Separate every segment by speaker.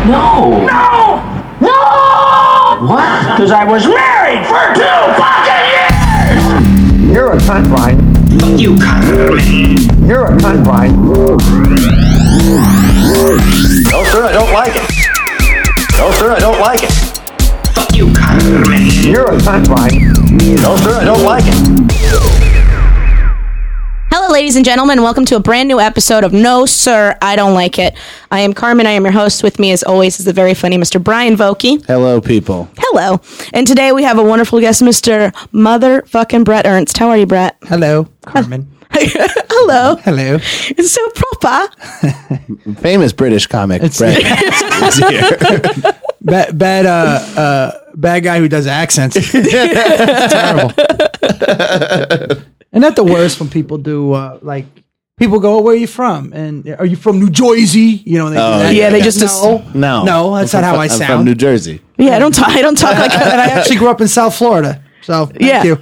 Speaker 1: No.
Speaker 2: No! No!
Speaker 1: What?
Speaker 2: Because I was married for 2 fucking years!
Speaker 3: You're a cunt, Brian.
Speaker 1: Fuck you, Carmen.
Speaker 3: You're a cunt, Brian.
Speaker 4: No, sir, I don't like it. No, sir, I don't like it.
Speaker 1: Fuck you, Carmen.
Speaker 3: You're a cunt, Brian.
Speaker 4: No, sir, I don't like it.
Speaker 5: Hello, ladies and gentlemen. Welcome to a brand new episode of No, Sir, I Don't Like It. I am Carmen. I am your host. With me, as always, is the very funny Mr. Brian Vokey.
Speaker 6: Hello, people.
Speaker 5: Hello. And today we have a wonderful guest, Mr. Motherfucking Brett Ernst. How are you, Brett?
Speaker 7: Hello, Carmen.
Speaker 5: Hello.
Speaker 7: Hello.
Speaker 5: It's so proper.
Speaker 6: Famous British comic, Brett. is here.
Speaker 7: Bad guy who does accents. It's terrible. And not the worst when people do like people go, oh, "Where are you from?" And are you from New Jersey? You know, they do that.
Speaker 5: Yeah, they just
Speaker 7: no, that's not how I
Speaker 6: I'm
Speaker 7: sound.
Speaker 6: from New Jersey.
Speaker 5: Yeah, I don't talk like
Speaker 7: And I actually grew up in South Florida, so thank you.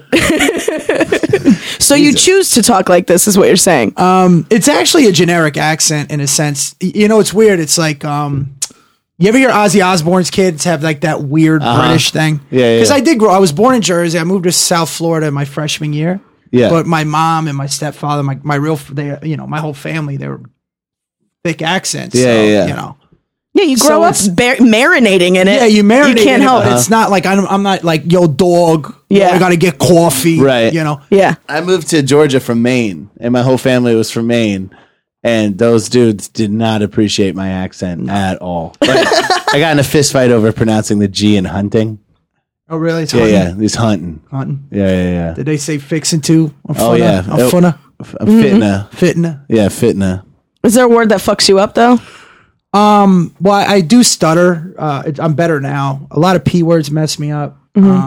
Speaker 5: So you choose to talk like this, is what you're saying?
Speaker 7: It's actually a generic accent in a sense. You know, it's weird. It's like you ever hear Ozzy Osbourne's kids have like that weird British thing?
Speaker 6: Yeah.
Speaker 7: Because I was born in Jersey. I moved to South Florida my freshman year.
Speaker 6: Yeah.
Speaker 7: But my mom and my stepfather, my whole family, they were thick accents.
Speaker 6: Yeah,
Speaker 7: so,
Speaker 6: yeah.
Speaker 7: You know.
Speaker 5: Yeah, you grow
Speaker 7: So
Speaker 5: up marinating in it.
Speaker 7: Yeah, you marinate.
Speaker 5: You can't
Speaker 7: in
Speaker 5: help
Speaker 7: it,
Speaker 5: it.
Speaker 7: but it's not like I'm not like, yo, dog.
Speaker 5: Yeah.
Speaker 7: I got to get coffee.
Speaker 6: Right.
Speaker 7: You know.
Speaker 5: Yeah.
Speaker 6: I moved to Georgia from Maine, and my whole family was from Maine. And those dudes did not appreciate my accent at all. Like, I got in a fist fight over pronouncing the G in hunting.
Speaker 7: Oh, really? It's
Speaker 6: Yeah, he's hunting.
Speaker 7: Hunting.
Speaker 6: Yeah.
Speaker 7: Did they say fixing too?
Speaker 6: Oh, yeah.
Speaker 7: Funna.
Speaker 6: Fitna.
Speaker 7: Fitna.
Speaker 6: Yeah, fitna.
Speaker 5: Is there a word that fucks you up, though?
Speaker 7: Well, I do stutter. I'm better now. A lot of P words mess me up.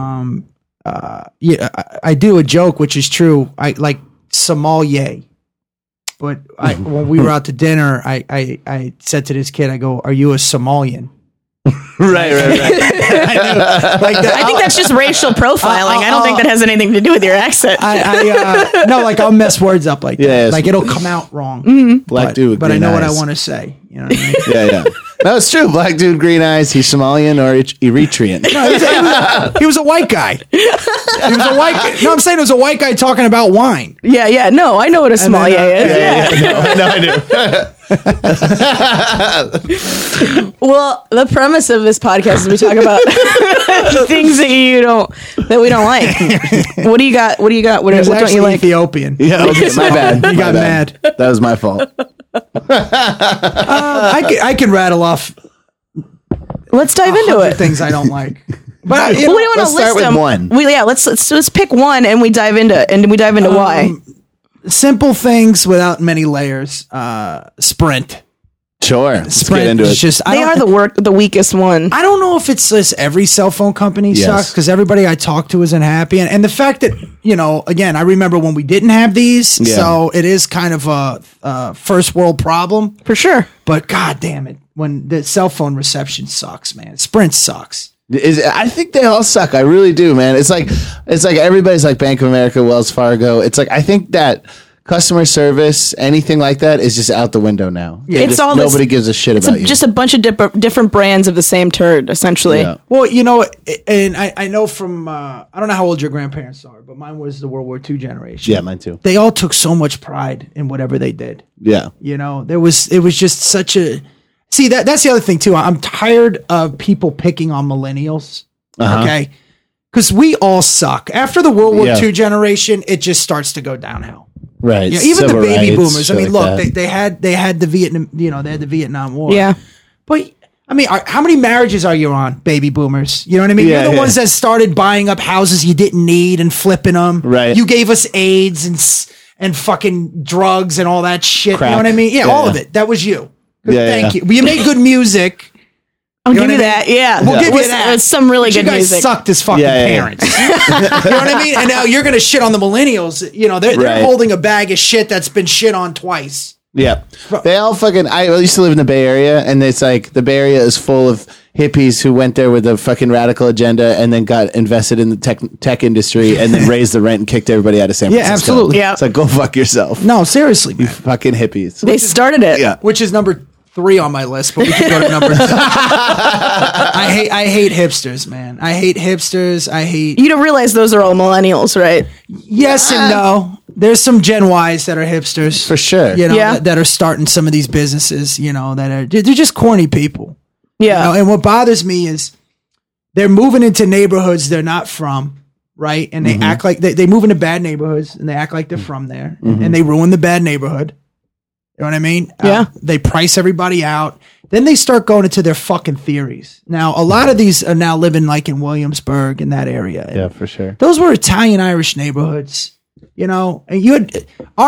Speaker 7: Yeah, I do a joke, which is true. I like sommelier, but when we were out to dinner, I said to this kid, I go, "Are you a Somalian?"
Speaker 6: Right.
Speaker 7: Like that.
Speaker 5: I think that's just racial profiling. I don't think that has anything to do with your accent.
Speaker 7: No, like I'll mess words up like that.
Speaker 6: Yeah,
Speaker 7: Like it'll come out wrong.
Speaker 6: Black dude with
Speaker 7: But I
Speaker 6: green
Speaker 7: know what I
Speaker 6: eyes.
Speaker 7: want to say. You know what I mean?
Speaker 6: Yeah. No, it's true. Black dude, green eyes. He's Somalian or Eritrean.
Speaker 7: He was a white guy. He was a white guy. No, I'm saying it was a white guy talking about wine.
Speaker 5: Yeah. No, I know what a sommelier is. Yeah.
Speaker 6: No, I do.
Speaker 5: Well, the premise of this podcast is we talk about things that we don't like. What do you got? What
Speaker 7: He was
Speaker 5: don't you
Speaker 7: actually
Speaker 5: like?
Speaker 7: Ethiopian.
Speaker 6: Yeah, okay, my bad.
Speaker 7: He got mad.
Speaker 6: That was my fault.
Speaker 7: I can rattle off
Speaker 5: Let's dive into
Speaker 7: 100
Speaker 5: it.
Speaker 7: things I don't like. But
Speaker 5: Well, we don't want
Speaker 6: let's
Speaker 5: to
Speaker 6: start
Speaker 5: list
Speaker 6: with
Speaker 5: them.
Speaker 6: one.
Speaker 5: Let's pick one and we dive into why.
Speaker 7: simple things without many layers. Sprint.
Speaker 6: Sure. Let's
Speaker 7: Sprint
Speaker 6: get into
Speaker 7: is
Speaker 6: it.
Speaker 7: just
Speaker 5: They are the weakest one.
Speaker 7: I don't know if it's just every cell phone company
Speaker 6: Yes.
Speaker 7: sucks because everybody I talk to isn't happy. And the fact that, again, I remember when we didn't have these.
Speaker 6: Yeah.
Speaker 7: So it is kind of a first world problem.
Speaker 5: For sure.
Speaker 7: But God damn it, when the cell phone reception sucks, man. Sprint sucks.
Speaker 6: I think they all suck. I really do, man. It's like everybody's like Bank of America, Wells Fargo. It's like I think that customer service, anything like that, is just out the window now.
Speaker 7: Yeah.
Speaker 5: It's all
Speaker 6: nobody gives a shit about you.
Speaker 5: Just a bunch of different brands of the same turd, essentially.
Speaker 6: Yeah.
Speaker 7: Well, and I know from, I don't know how old your grandparents are, but mine was the World War II generation.
Speaker 6: Yeah, mine too.
Speaker 7: They all took so much pride in whatever they did.
Speaker 6: Yeah.
Speaker 7: It was just such a, see, that's the other thing too. I'm tired of people picking on millennials. Okay. Because we all suck. After the World War II generation, it just starts to go downhill.
Speaker 6: Right.
Speaker 7: Even the
Speaker 6: Civil
Speaker 7: baby
Speaker 6: rights,
Speaker 7: boomers. I
Speaker 6: shit
Speaker 7: mean,
Speaker 6: like
Speaker 7: look,
Speaker 6: that.
Speaker 7: they had the Vietnam, they had the Vietnam War.
Speaker 5: Yeah.
Speaker 7: But I mean, how many marriages are you on, baby boomers? You know what I mean?
Speaker 6: Yeah,
Speaker 7: You're the
Speaker 6: yeah.
Speaker 7: ones that started buying up houses you didn't need and flipping them.
Speaker 6: Right.
Speaker 7: You gave us AIDS and fucking drugs and all that shit.
Speaker 6: Crack.
Speaker 7: You know what I mean? Yeah,
Speaker 6: Yeah,
Speaker 7: all
Speaker 6: yeah.
Speaker 7: of it. That was you.
Speaker 6: Yeah,
Speaker 7: Thank
Speaker 6: yeah.
Speaker 7: you. Well, you made good music.
Speaker 5: I'll
Speaker 7: You know
Speaker 5: give you
Speaker 7: what I mean?
Speaker 5: that. Yeah.
Speaker 7: We'll give
Speaker 5: It
Speaker 7: you
Speaker 5: was-
Speaker 7: that.
Speaker 5: it was some really
Speaker 7: But
Speaker 5: good
Speaker 7: you guys
Speaker 5: music.
Speaker 7: sucked as fucking
Speaker 6: Yeah, yeah, yeah.
Speaker 7: parents. You know what I mean? And now you're going to shit on the millennials. They're
Speaker 6: Right.
Speaker 7: holding a bag of shit that's been shit on twice.
Speaker 6: Yeah. They all fucking. I used to live in the Bay Area, and it's like the Bay Area is full of hippies who went there with a fucking radical agenda and then got invested in the tech industry and then raised the rent and kicked everybody out of San
Speaker 7: Yeah,
Speaker 6: Francisco.
Speaker 7: absolutely.
Speaker 5: Yeah.
Speaker 6: It's like, go fuck yourself.
Speaker 7: No, seriously,
Speaker 6: You
Speaker 7: man.
Speaker 6: fucking hippies.
Speaker 5: They started it.
Speaker 6: Yeah.
Speaker 7: Which is number 3 on my list, but we can go to number 2. I hate hipsters, man. I hate hipsters. I hate.
Speaker 5: You don't realize those are all millennials, right?
Speaker 7: Yes and no. There's some Gen Ys that are hipsters
Speaker 6: For sure.
Speaker 7: You know,
Speaker 5: Yeah.
Speaker 7: that are starting some of these businesses. You know, that are they're just corny people.
Speaker 5: Yeah.
Speaker 7: You know, and what bothers me is they're moving into neighborhoods they're not from, right? And they act like they move into bad neighborhoods and they act like they're from there, and they ruin the bad neighborhood. You know what I mean?
Speaker 5: Yeah.
Speaker 7: They price everybody out. Then they start going into their fucking theories. Now, a lot of these are now living like in Williamsburg in that area.
Speaker 6: Yeah, for sure.
Speaker 7: Those were Italian Irish neighborhoods, you know. And you had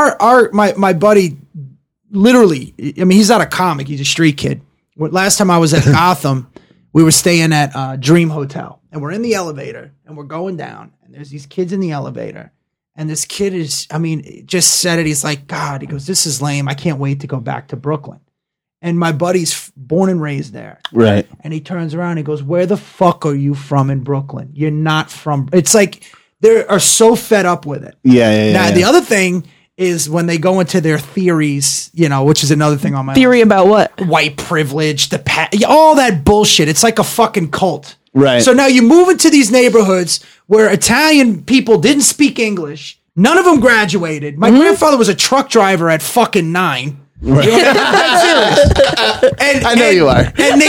Speaker 7: my buddy, literally. I mean, he's not a comic; he's a street kid. Last time I was at Gotham, we were staying at Dream Hotel, and we're in the elevator, and we're going down, and there's these kids in the elevator. And this kid is, I mean, just said it. He's like, God, he goes, this is lame. I can't wait to go back to Brooklyn. And my buddy's born and raised there.
Speaker 6: Right.
Speaker 7: And he turns around and he goes, where the fuck are you from in Brooklyn? You're not from. It's like they are so fed up with it.
Speaker 6: Yeah.
Speaker 7: Now, the other thing is when they go into their theories, you know, which is another thing on my
Speaker 5: Theory about what?
Speaker 7: white privilege, all that bullshit. It's like a fucking cult.
Speaker 6: Right.
Speaker 7: So now you move into these neighborhoods where Italian people didn't speak English. None of them graduated. My grandfather was a truck driver at fucking 9. Right. You know, I'm serious. And,
Speaker 6: I know you are.
Speaker 7: And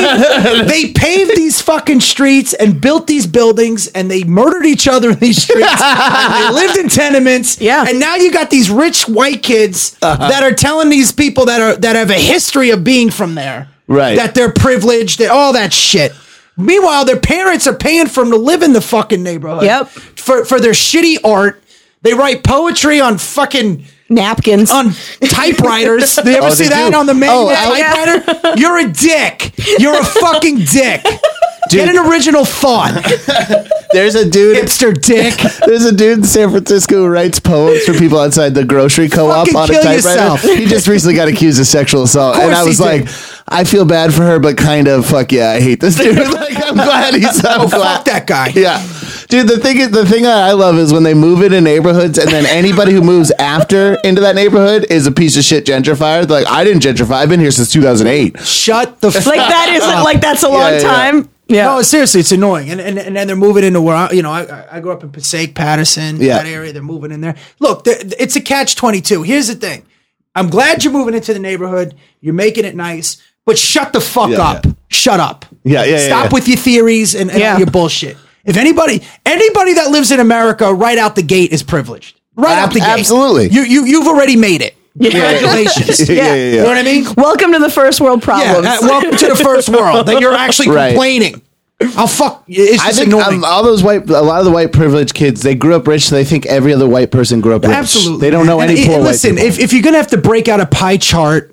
Speaker 7: they paved these fucking streets and built these buildings and they murdered each other in these streets. And they lived in tenements.
Speaker 5: Yeah.
Speaker 7: And now you got these rich white kids that are telling these people that have a history of being from there.
Speaker 6: Right.
Speaker 7: That they're privileged, all that shit. Meanwhile, their parents are paying for them to live in the fucking neighborhood.
Speaker 5: Yep.
Speaker 7: For their shitty art. They write poetry on fucking
Speaker 5: Napkins.
Speaker 7: on typewriters. Do you ever see
Speaker 6: they
Speaker 7: that
Speaker 6: do.
Speaker 7: on the manual
Speaker 5: yeah.
Speaker 7: typewriter? You're a dick. You're a fucking dick. Get an original thought.
Speaker 6: There's a dude.
Speaker 7: Hipster dick.
Speaker 6: There's a dude in San Francisco who writes poems for people outside the grocery co-op
Speaker 7: Fucking
Speaker 6: on a
Speaker 7: kill
Speaker 6: typewriter.
Speaker 7: yourself.
Speaker 6: He just recently got accused of sexual assault, and I
Speaker 7: he
Speaker 6: was
Speaker 7: did.
Speaker 6: like, I feel bad for her, but kind of fuck yeah, I hate this dude. Like, I'm glad he's. I'm glad.
Speaker 7: Fuck that guy.
Speaker 6: Yeah. Dude, the thing I love is when they move into neighborhoods and then anybody who moves after into that neighborhood is a piece of shit gentrifier. They're like, I didn't gentrify. I've been here since 2008.
Speaker 7: Shut the fuck
Speaker 5: like that isn't like that's a long
Speaker 6: yeah.
Speaker 5: time. Yeah.
Speaker 7: No, seriously, it's annoying. And then they're moving into where I grew up in Passaic, Patterson, that area. They're moving in there. Look, it's a catch-22. Here's the thing. I'm glad you're moving into the neighborhood. You're making it nice, but shut the fuck up.
Speaker 6: Yeah.
Speaker 7: Shut up.
Speaker 6: Yeah.
Speaker 7: Stop with your theories and all your bullshit. If anybody that lives in America right out the gate is privileged. Right out the gate.
Speaker 6: Absolutely.
Speaker 7: You've already made it. Congratulations.
Speaker 6: Yeah.
Speaker 7: You know what I mean?
Speaker 5: Welcome to the first world problems.
Speaker 7: Yeah, welcome to the first world. That you're actually
Speaker 6: Right.
Speaker 7: complaining. Oh fuck! It's
Speaker 6: I
Speaker 7: just
Speaker 6: think
Speaker 7: annoying.
Speaker 6: a lot of the white privileged kids, they grew up rich, so they think every other white person grew up rich.
Speaker 7: Absolutely,
Speaker 6: they don't know any poor
Speaker 7: listen,
Speaker 6: white people.
Speaker 7: if you're gonna have to break out a pie chart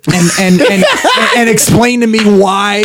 Speaker 7: and explain to me why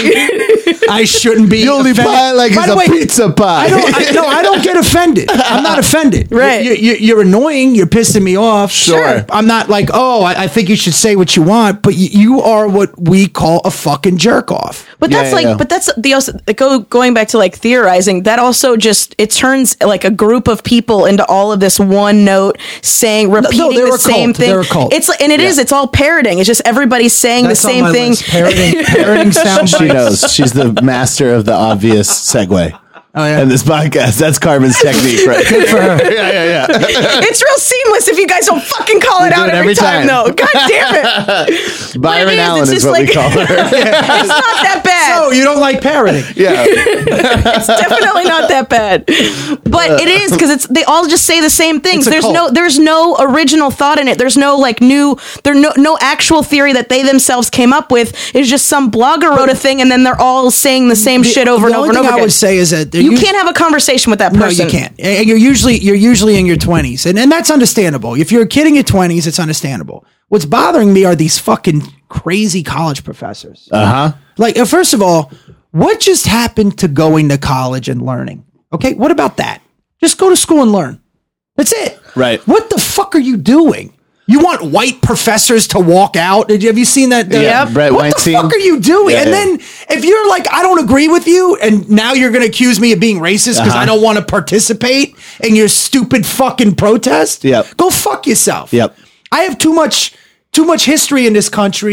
Speaker 7: I shouldn't be,
Speaker 6: the only
Speaker 7: offended.
Speaker 6: pie I like
Speaker 7: By
Speaker 6: is
Speaker 7: the
Speaker 6: a
Speaker 7: way,
Speaker 6: pizza pie.
Speaker 7: I don't get offended. I'm not offended.
Speaker 5: Right.
Speaker 7: You're annoying. You're pissing me off.
Speaker 6: Sure.
Speaker 7: I'm not like, I think you should say what you want, but you are what we call a fucking jerk off.
Speaker 5: But that's but that's the also going back to like theorizing. That also just it turns like a group of people into all of this one note saying repeating
Speaker 7: they're
Speaker 5: the
Speaker 7: a
Speaker 5: same
Speaker 7: cult.
Speaker 5: thing.
Speaker 7: They're a cult.
Speaker 5: It's and it is. It's all parroting. It's just everybody's saying
Speaker 7: That's
Speaker 5: the
Speaker 7: on
Speaker 5: same
Speaker 7: my
Speaker 5: thing.
Speaker 7: list. Parroting sound
Speaker 6: She
Speaker 7: bites.
Speaker 6: knows. She's the master of the obvious segue.
Speaker 7: Oh, yeah.
Speaker 6: And this podcast, that's Carmen's technique, right? Good for her. Yeah.
Speaker 5: It's real seamless if you guys don't fucking call it
Speaker 6: do
Speaker 5: out
Speaker 6: it
Speaker 5: every
Speaker 6: every
Speaker 5: time,
Speaker 6: time.
Speaker 5: though. God damn it.
Speaker 6: Byron Allen
Speaker 5: it's
Speaker 6: is
Speaker 5: just
Speaker 6: what we
Speaker 5: like-
Speaker 6: call her.
Speaker 5: It's not that bad.
Speaker 7: Oh, you don't like parroting?
Speaker 6: Yeah.
Speaker 5: It's definitely not that bad, but it is because they all just say the same things.
Speaker 7: It's a cult.
Speaker 5: There's no original thought in it. There's no like no actual theory that they themselves came up with. It's just some blogger wrote a thing and then they're all saying the same shit over and over and over
Speaker 7: I
Speaker 5: again.
Speaker 7: would say is that
Speaker 5: You can't have a conversation with that
Speaker 7: No,
Speaker 5: person.
Speaker 7: you can't. And you're usually in your 20s, and that's understandable. If you're a kid in your 20s, it's understandable. What's bothering me are these fucking crazy college professors. Like, first of all, what just happened to going to college and learning? Okay, what about that? Just go to school and learn. That's it.
Speaker 6: Right.
Speaker 7: What the fuck are you doing? You want white professors to walk out? Have you seen that?
Speaker 6: Yeah, Brett
Speaker 7: what
Speaker 6: Weinstein.
Speaker 7: the fuck are you doing?
Speaker 6: Yeah,
Speaker 7: and then if you're like, I don't agree with you, and now you're going to accuse me of being racist because I don't want to participate in your stupid fucking protest.
Speaker 6: Yep.
Speaker 7: Go fuck yourself.
Speaker 6: Yep.
Speaker 7: I have too much history in this country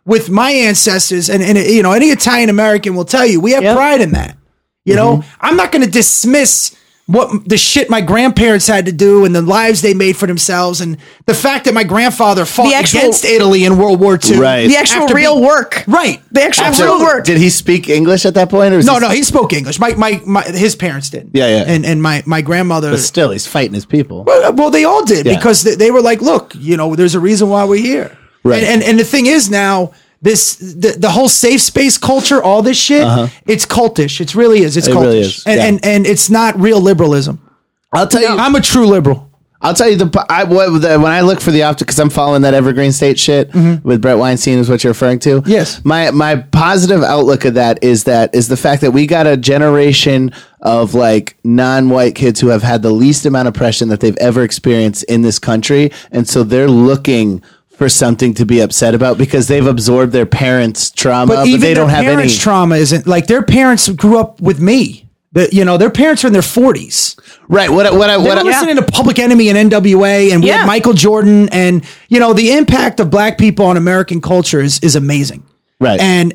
Speaker 7: with my ancestors, and you know, any Italian American will tell you, we have pride in that. You know, I'm not going to dismiss what the shit my grandparents had to do and the lives they made for themselves, and the fact that my grandfather fought against Italy in World War II.
Speaker 6: Right.
Speaker 5: The actual real work.
Speaker 7: Right.
Speaker 5: The actual real work.
Speaker 6: Did he speak English at that point? Or
Speaker 7: No, he spoke English. His parents did.
Speaker 6: Yeah.
Speaker 7: And my grandmother.
Speaker 6: But still, he's fighting his people.
Speaker 7: Well, they all did because they were like, look, you know, there's a reason why we're here.
Speaker 6: Right.
Speaker 7: And the thing is now, the whole safe space culture, all this shit, it's cultish. It really is. It's cultish.
Speaker 6: Really is.
Speaker 7: And it's not real liberalism.
Speaker 6: I'll tell you,
Speaker 7: I'm a true liberal.
Speaker 6: I'll tell you when I look for the optic, because I'm following that Evergreen State shit with Brett Weinstein is what you're referring to.
Speaker 7: Yes.
Speaker 6: My positive outlook of that is the fact that we got a generation of like non-white kids who have had the least amount of oppression that they've ever experienced in this country, and so they're looking for something to be upset about because they've absorbed their parents' trauma, but they don't have any
Speaker 7: trauma. Isn't like their parents grew up with me. You know, their parents are in their 40s.
Speaker 6: Right. They
Speaker 7: were listening to Public Enemy and NWA, and we had Michael Jordan, and you know, the impact of black people on American culture is amazing.
Speaker 6: Right.
Speaker 7: And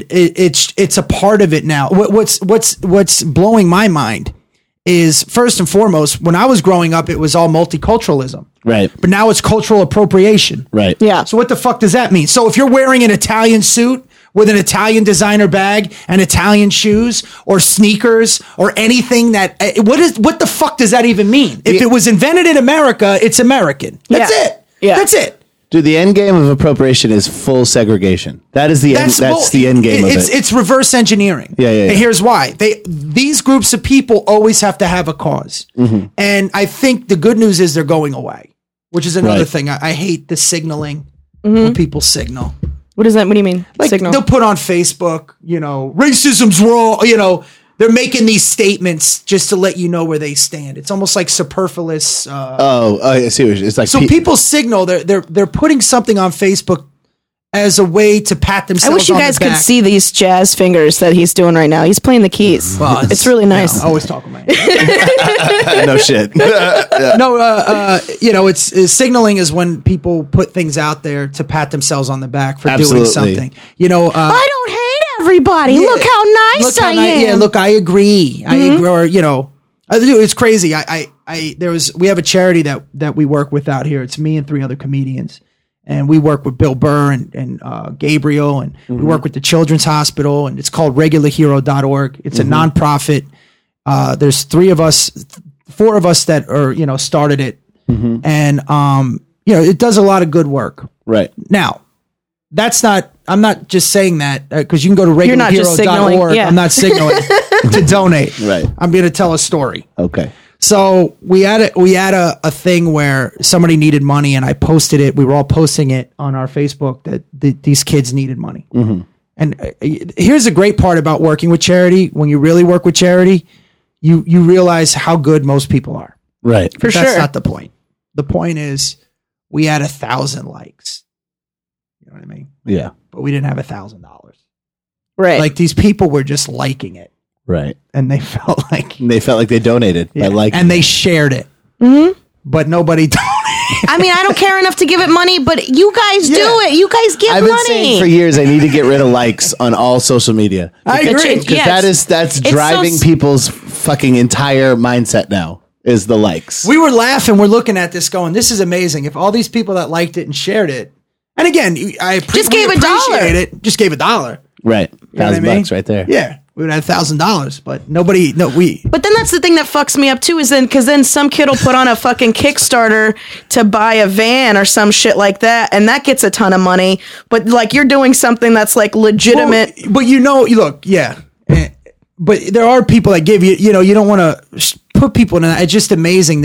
Speaker 7: it's a part of it now. What's blowing my mind is, first and foremost, when I was growing up, it was all multiculturalism.
Speaker 6: Right.
Speaker 7: But now it's cultural appropriation.
Speaker 6: Right.
Speaker 5: Yeah.
Speaker 7: So what the fuck does that mean? So if you're wearing an Italian suit with an Italian designer bag and Italian shoes or sneakers or anything that what the fuck does that even mean? If it was invented in America, it's American. That's it.
Speaker 5: Yeah.
Speaker 7: That's it.
Speaker 6: Dude, the end game of appropriation is full segregation. That is the end. That's the end game of it.
Speaker 7: It's reverse engineering.
Speaker 6: Yeah.
Speaker 7: And here's why. These groups of people always have to have a cause. And I think the good news is they're going away, which is another thing. I hate the signaling when people signal.
Speaker 5: What is that? What do you mean?
Speaker 7: Like
Speaker 5: Signal?
Speaker 7: They'll put on Facebook, you know, racism's wrong. You know, they're making these statements just to let you know where they stand. It's almost like superfluous.
Speaker 6: I see. It's like
Speaker 7: so people signal they're putting something on Facebook as a way to pat themselves.
Speaker 5: I wish you
Speaker 7: on
Speaker 5: guys
Speaker 7: the back.
Speaker 5: could see these jazz fingers that he's doing right now. He's playing the keys.
Speaker 7: Well,
Speaker 5: it's really nice.
Speaker 7: I always talk about
Speaker 6: no shit.
Speaker 7: No, you know, it's signaling is when people put things out there to pat themselves on the back for doing something. You know,
Speaker 5: I don't hate everybody. Look how nice I am.
Speaker 7: Yeah, look, I agree. I agree. Or you know, it's crazy. We have a charity that we work with out here. It's me and 3 other comedians. And we work with Bill Burr and Gabriel, and we work with the Children's Hospital, and it's called regularhero.org. It's a nonprofit. There's 4 of us that are, you know, started it. And, you know, it does a lot of good work.
Speaker 6: Right.
Speaker 7: Now, I'm not just saying that because you can go to regularhero.org.
Speaker 5: Yeah.
Speaker 7: I'm not signaling to donate.
Speaker 6: Right.
Speaker 7: I'm going to tell a story.
Speaker 6: Okay.
Speaker 7: So we had a thing where somebody needed money, and I posted it. We were all posting it on our Facebook that these kids needed money. And here's the great part about working with charity. When you really work with charity, you realize how good most people are.
Speaker 6: Right.
Speaker 7: But that's not the point. The point is we had 1,000 likes. You know what I mean?
Speaker 6: Yeah.
Speaker 7: But we didn't have $1,000.
Speaker 5: Right.
Speaker 7: Like these people were just liking it.
Speaker 6: Right.
Speaker 7: And they felt like
Speaker 6: they donated.
Speaker 7: Yeah.
Speaker 6: I like,
Speaker 7: and they shared it. But nobody donated.
Speaker 5: I mean, I don't care enough to give it money, but you guys do it. You guys give
Speaker 6: I've
Speaker 5: money.
Speaker 6: been saying for years I need to get rid of likes on all social media.
Speaker 7: I agree.
Speaker 6: Because that's driving people's fucking entire mindset now is the likes.
Speaker 7: We were laughing. We're looking at this going, this is amazing. If all these people that liked it and shared it, and again,
Speaker 5: just gave $1.
Speaker 7: Just gave $1.
Speaker 6: Right. $1,000 right there.
Speaker 7: Yeah. We would have $1,000, but
Speaker 5: But then that's the thing that fucks me up too, is because then some kid will put on a fucking Kickstarter to buy a van or some shit like that, and that gets a ton of money. But like you're doing something that's like legitimate.
Speaker 7: Well, but you know, look, yeah. But there are people that give you, you know, you don't want to put people in that. It's just amazing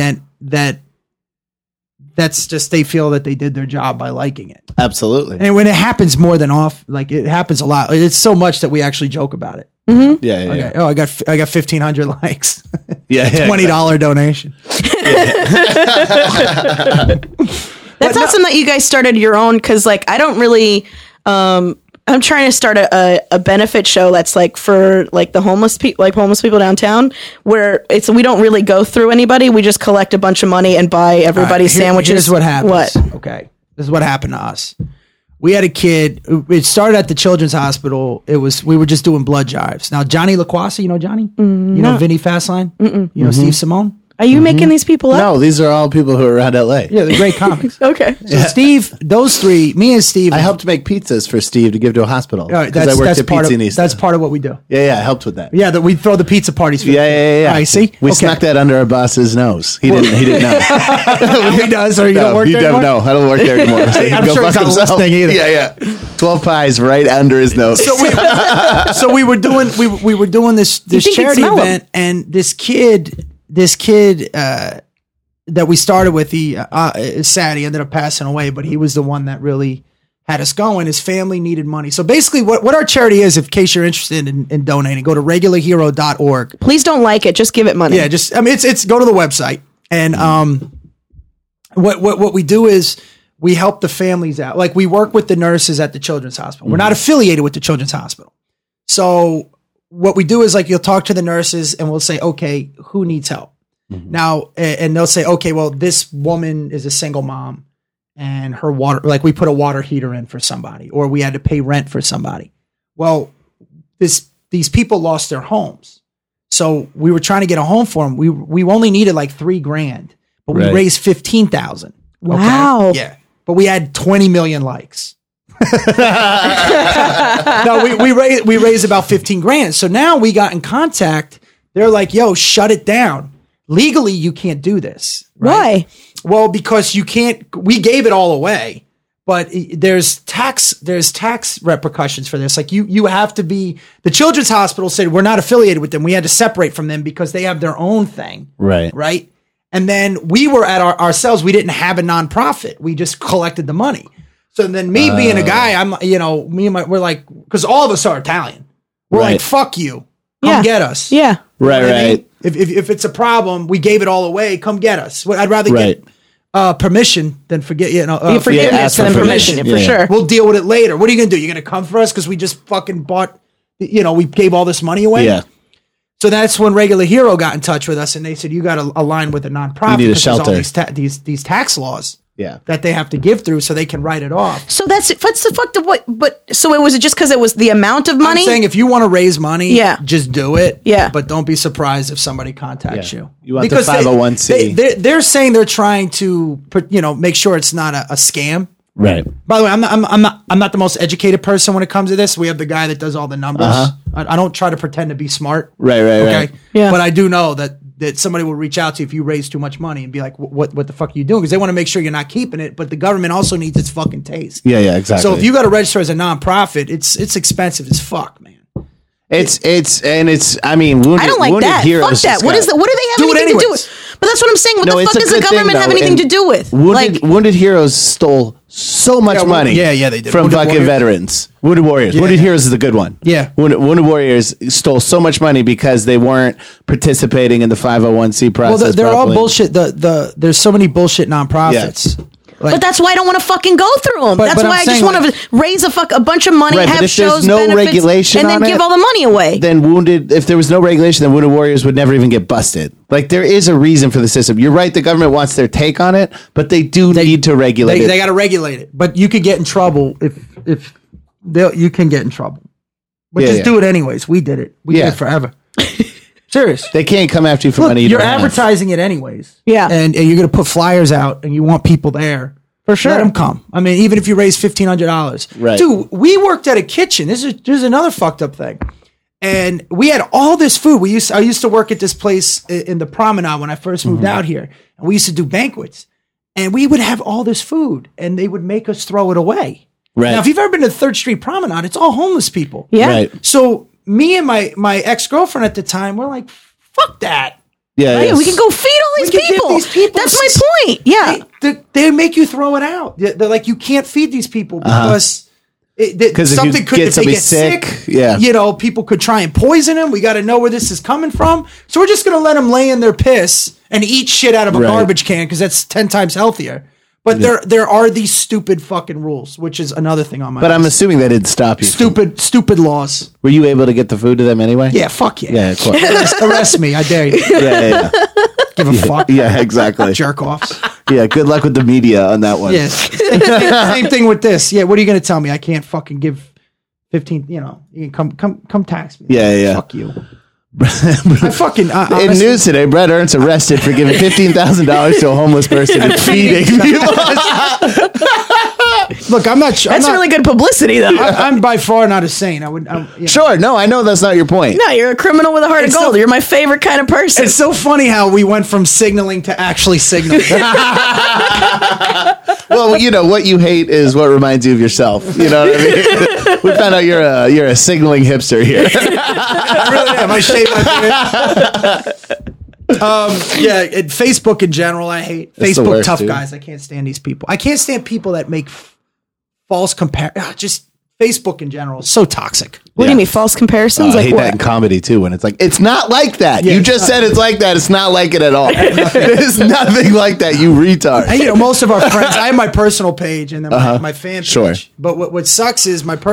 Speaker 7: that's just, they feel that they did their job by liking it.
Speaker 6: Absolutely.
Speaker 7: And when it happens more than like it happens a lot. It's so much that we actually joke about it.
Speaker 6: Yeah.
Speaker 7: Okay. Oh, I got 1,500 likes.
Speaker 6: Yeah.
Speaker 7: $20 donation.
Speaker 5: That's awesome that you guys started your own, because like I don't really. I'm trying to start a benefit show that's like for like the homeless people downtown, where we don't really go through anybody. We just collect a bunch of money and buy everybody sandwiches.
Speaker 7: Here's what happens.
Speaker 5: What?
Speaker 7: Okay. This is what happened to us. We had a kid. It started at the Children's Hospital. We were just doing blood drives. Now Johnny LaQuasa, you know Johnny? You know Vinny Fastline? You know Steve Simone?
Speaker 5: Are you making these people up?
Speaker 6: No, these are all people who are around LA.
Speaker 7: Yeah, they're great comics.
Speaker 5: Okay.
Speaker 7: So Steve, those three, me and Steve.
Speaker 6: I helped make pizzas for Steve to give to a hospital.
Speaker 7: All right,
Speaker 6: because I worked at
Speaker 7: part of,
Speaker 6: Pizzanista.
Speaker 7: that's part of what we do.
Speaker 6: Yeah, I helped with that.
Speaker 7: Yeah, that we throw the pizza parties. For
Speaker 6: Yeah.
Speaker 7: All right, see?
Speaker 6: We
Speaker 7: Okay.
Speaker 6: snuck that under our boss's nose. He didn't know.
Speaker 7: He does, or you don't work
Speaker 6: he
Speaker 7: there
Speaker 6: don't
Speaker 7: anymore?
Speaker 6: know. I don't work there anymore. So he can
Speaker 7: I'm
Speaker 6: go
Speaker 7: sure
Speaker 6: fuck
Speaker 7: he's not
Speaker 6: himself.
Speaker 7: listening either.
Speaker 6: Yeah. 12 pies right under his nose.
Speaker 7: So we were doing this
Speaker 5: think he'd
Speaker 7: charity
Speaker 5: smell 'em?
Speaker 7: event, and this kid that we started with, he is sad. He ended up passing away, but he was the one that really had us going. His family needed money. So basically, what our charity is, in case you're interested in donating, go to regularhero.org.
Speaker 5: Please don't like it. Just give it money.
Speaker 7: Yeah, it's go to the website, and what we do is we help the families out. Like, we work with the nurses at the Children's Hospital. We're not affiliated with the Children's Hospital. So what we do is, like, you'll talk to the nurses and we'll say, okay, who needs help? Now, and they'll say, okay, well, this woman is a single mom and her water, like, we put a water heater in for somebody, or we had to pay rent for somebody. Well, these people lost their homes. So we were trying to get a home for them. We only needed like $3,000, but we
Speaker 6: Right.
Speaker 7: raised 15,000.
Speaker 5: Wow.
Speaker 7: Yeah. But we had 20 million likes. No, we raised about 15 grand. So now we got in contact. They're like, yo, shut it down. Legally, you can't do this. Right?
Speaker 5: Why?
Speaker 7: Well, because you can't, we gave it all away, but there's tax repercussions for this. Like, you have to be, the Children's Hospital said we're not affiliated with them. We had to separate from them because they have their own thing. Right. And then we were at ourselves. We didn't have a nonprofit. We just collected the money. So then me being a guy, we're like, because all of us are Italian. We're like, fuck you. Come get us.
Speaker 5: Yeah.
Speaker 7: You know
Speaker 6: Right.
Speaker 7: what I mean? If it's a problem, we gave it all away. Come get us. I'd rather get permission than
Speaker 5: Forgiveness and permission, for sure.
Speaker 7: We'll deal with it later. What are you going to do? You're going to come for us because we just fucking bought, we gave all this money away?
Speaker 6: Yeah.
Speaker 7: So that's when Regular Hero got in touch with us, and they said, you got to align with a nonprofit.
Speaker 6: You need a
Speaker 7: because there's all
Speaker 6: shelter.
Speaker 7: these tax laws
Speaker 6: Yeah.
Speaker 7: that they have to give through so they can write it off.
Speaker 5: So what's the fuck the what? But so it was just because it was the amount of money.
Speaker 7: I'm saying if you want to raise money, just do it.
Speaker 5: Yeah.
Speaker 7: But don't be surprised if somebody contacts you.
Speaker 6: You want the 501c.
Speaker 7: They're saying they're trying to, make sure it's not a scam.
Speaker 6: Right.
Speaker 7: By the way, I'm not the most educated person when it comes to this. We have the guy that does all the numbers. I don't try to pretend to be smart.
Speaker 6: Right.
Speaker 7: Okay.
Speaker 5: Yeah.
Speaker 7: But I do know that somebody will reach out to you if you raise too much money and be like, what the fuck are you doing? Because they want to make sure you're not keeping it, but the government also needs its fucking taste.
Speaker 6: Yeah, exactly.
Speaker 7: So if you got to register as a nonprofit, it's expensive as fuck, man.
Speaker 6: I mean, Wounded,
Speaker 5: I don't like
Speaker 6: Wounded
Speaker 5: that.
Speaker 6: Heroes
Speaker 5: Fuck that. What do they have
Speaker 7: Do it
Speaker 5: anything to do
Speaker 7: anyways.
Speaker 5: with? But that's what I'm saying. What
Speaker 6: No,
Speaker 5: the
Speaker 6: it's
Speaker 5: fuck
Speaker 6: a
Speaker 5: does the
Speaker 6: good thing,
Speaker 5: government have
Speaker 6: though,
Speaker 5: anything
Speaker 6: and
Speaker 5: to do with?
Speaker 6: Wounded Heroes stole so much money.
Speaker 7: Yeah, they did.
Speaker 6: From
Speaker 7: Wounded
Speaker 6: fucking
Speaker 7: Warriors.
Speaker 6: veterans. Wounded Warriors. Wounded Heroes is a good one.
Speaker 7: Yeah.
Speaker 6: Wounded Warriors stole so much money because they weren't participating in the 501c process.
Speaker 7: Well, they're all
Speaker 6: properly.
Speaker 7: bullshit. There's so many bullshit nonprofits.
Speaker 5: But that's why I don't want to fucking go through them. That's
Speaker 7: but
Speaker 5: why
Speaker 7: I'm
Speaker 5: I just
Speaker 7: saying,
Speaker 5: want to raise a bunch of money,
Speaker 6: Right, but
Speaker 5: have
Speaker 6: if there's
Speaker 5: shows,
Speaker 6: no
Speaker 5: benefits,
Speaker 6: regulation
Speaker 5: and then
Speaker 6: on
Speaker 5: give
Speaker 6: it,
Speaker 5: all the money away.
Speaker 6: Then if there was no regulation, then Wounded Warriors would never even get busted. Like, there is a reason for the system. You're right, the government wants their take on it, but they need to regulate it.
Speaker 7: They got to regulate it. But you could get in trouble if you can get in trouble. But just do it anyways. We did it. We did it forever. Serious.
Speaker 6: They can't come after you for
Speaker 7: Look,
Speaker 6: money.
Speaker 7: you're advertising it anyways.
Speaker 5: Yeah.
Speaker 7: And you're going to put flyers out and you want people there.
Speaker 5: For sure.
Speaker 7: Let them come. I mean, even if you raise $1,500.
Speaker 6: Right.
Speaker 7: Dude, we worked at a kitchen. This is another fucked up thing. And we had all this food. I used to work at this place in the Promenade when I first moved out here. And we used to do banquets. And we would have all this food and they would make us throw it away.
Speaker 6: Right.
Speaker 7: Now, if you've ever been to 3rd Street Promenade, it's all homeless people.
Speaker 5: Yeah.
Speaker 6: Right.
Speaker 7: So me and my ex-girlfriend at the time, we're like, fuck that.
Speaker 6: Yeah,
Speaker 5: Yeah, we can go feed all these
Speaker 7: We can give
Speaker 5: people.
Speaker 7: these people
Speaker 5: That's my point. Yeah.
Speaker 7: They make you throw it out. They're like, you can't feed these people because
Speaker 6: if
Speaker 7: something
Speaker 6: you
Speaker 7: could,
Speaker 6: get
Speaker 7: if they
Speaker 6: somebody
Speaker 7: get sick,
Speaker 6: yeah.
Speaker 7: people could try and poison them. We got to know where this is coming from. So we're just going to let them lay in their piss and eat shit out of a
Speaker 6: Right.
Speaker 7: garbage can because that's 10 times healthier. But there are these stupid fucking rules, which is another thing on my
Speaker 6: But I'm
Speaker 7: list.
Speaker 6: assuming that didn't stop you.
Speaker 7: Stupid laws.
Speaker 6: Were you able to get the food to them anyway?
Speaker 7: Yeah, fuck yeah.
Speaker 6: Yeah, of course.
Speaker 7: Arrest me, I dare you.
Speaker 6: yeah.
Speaker 7: Give a fuck.
Speaker 6: Yeah, exactly.
Speaker 7: Jerk offs.
Speaker 6: Yeah, good luck with the media on that one.
Speaker 7: Yes. Same thing with this. Yeah, what are you going to tell me? I can't fucking give 15, you can come tax me.
Speaker 6: Yeah.
Speaker 7: Fuck you. I fucking
Speaker 6: In news today, Brett Ernst arrested for giving $15,000 to a homeless person and feeding people.
Speaker 7: Look, I'm not sure.
Speaker 5: That's really good publicity, though.
Speaker 7: I'm by far not a saint.
Speaker 6: Sure, no, I know that's not your point.
Speaker 5: No, you're a criminal with a heart of
Speaker 7: It's
Speaker 5: gold.
Speaker 7: so-
Speaker 5: You're my favorite kind of person.
Speaker 7: It's so funny how we went from signaling to actually signaling.
Speaker 6: Well, what you hate is what reminds you of yourself. You know what I mean? We found out you're a signaling hipster here.
Speaker 7: I really am. I shave my beard. And Facebook in general, I hate.
Speaker 6: It's the
Speaker 7: Facebook
Speaker 6: worst,
Speaker 7: tough
Speaker 6: dude.
Speaker 7: guys. I can't stand these people. I can't stand people that make false just Facebook in general is so toxic.
Speaker 5: What do you mean, false comparisons?
Speaker 6: I
Speaker 5: like
Speaker 6: hate
Speaker 5: what?
Speaker 6: that in comedy too. When it's like, it's not like that.
Speaker 7: Yeah,
Speaker 6: you
Speaker 7: it's
Speaker 6: just
Speaker 7: not.
Speaker 6: said it's like that. It's not like it at all. It's nothing like that. You retard.
Speaker 7: And, most of our friends, I have my personal page and then my fan page.
Speaker 6: Sure.
Speaker 7: But what sucks is I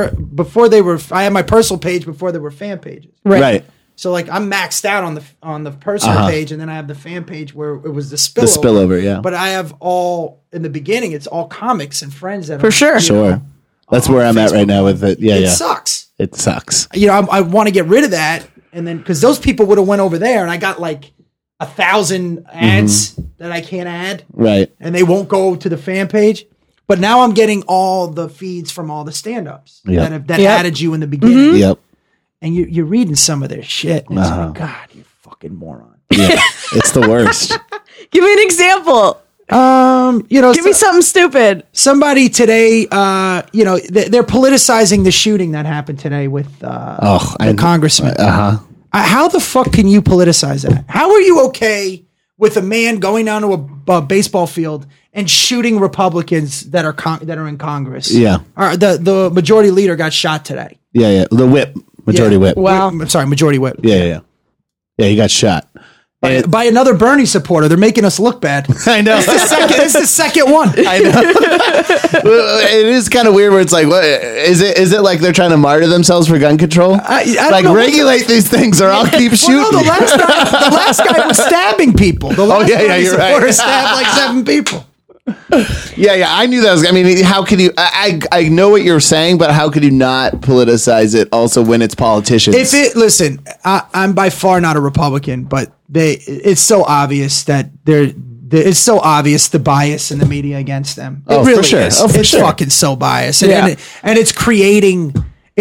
Speaker 7: had my personal page before there were fan pages.
Speaker 6: Right.
Speaker 7: So like I'm maxed out on the personal page, and then I have the fan page where it was the spillover.
Speaker 6: The spillover, yeah.
Speaker 7: But I have in the beginning, it's all comics and friends that
Speaker 5: For sure.
Speaker 6: Sure. That's where I'm at right now with it. Yeah,
Speaker 7: It
Speaker 6: yeah.
Speaker 7: sucks.
Speaker 6: It sucks.
Speaker 7: I want to get rid of that, and then because those people would have went over there, and I got like 1,000 ads that I can't add,
Speaker 6: Right.
Speaker 7: and they won't go to the fan page. But now I'm getting all the feeds from all the stand-ups
Speaker 6: Yep.
Speaker 7: that added you in the beginning,
Speaker 6: Yep.
Speaker 7: and you're reading some of their shit. And it's like, God, you fucking moron.
Speaker 6: Yeah. It's the worst.
Speaker 5: Give me an example. Give me something stupid.
Speaker 7: Somebody today, they're politicizing the shooting that happened today with the congressman. How the fuck can you politicize that? How are you okay with a man going down to a baseball field and shooting Republicans that are in Congress?
Speaker 6: Yeah.
Speaker 7: The majority leader got shot today.
Speaker 6: Yeah. The whip. Majority whip.
Speaker 5: Wow.
Speaker 7: I'm sorry, majority whip.
Speaker 6: Yeah. Yeah, he got shot.
Speaker 7: By another Bernie supporter. They're making us look bad.
Speaker 6: I know.
Speaker 7: It's the second one.
Speaker 6: I know. It is kind of weird where it's like, what is it? Is it like they're trying to martyr themselves for gun control?
Speaker 7: I don't
Speaker 6: like
Speaker 7: know
Speaker 6: regulate these things, or I'll keep shooting.
Speaker 7: Well, no, the last guy was stabbing people. The last Bernie
Speaker 6: you're
Speaker 7: supporter
Speaker 6: right.
Speaker 7: stabbed like 7 people.
Speaker 6: Yeah, I knew that was. I mean, how could you? I know what you're saying, but how could you not politicize it? Also, when it's politicians.
Speaker 7: Listen, I'm by far not a Republican, but it's so obvious that it's so obvious the bias in the media against them. It really
Speaker 6: for sure.
Speaker 7: is.
Speaker 6: Oh, for
Speaker 7: it's
Speaker 6: sure.
Speaker 7: fucking so biased, and it's creating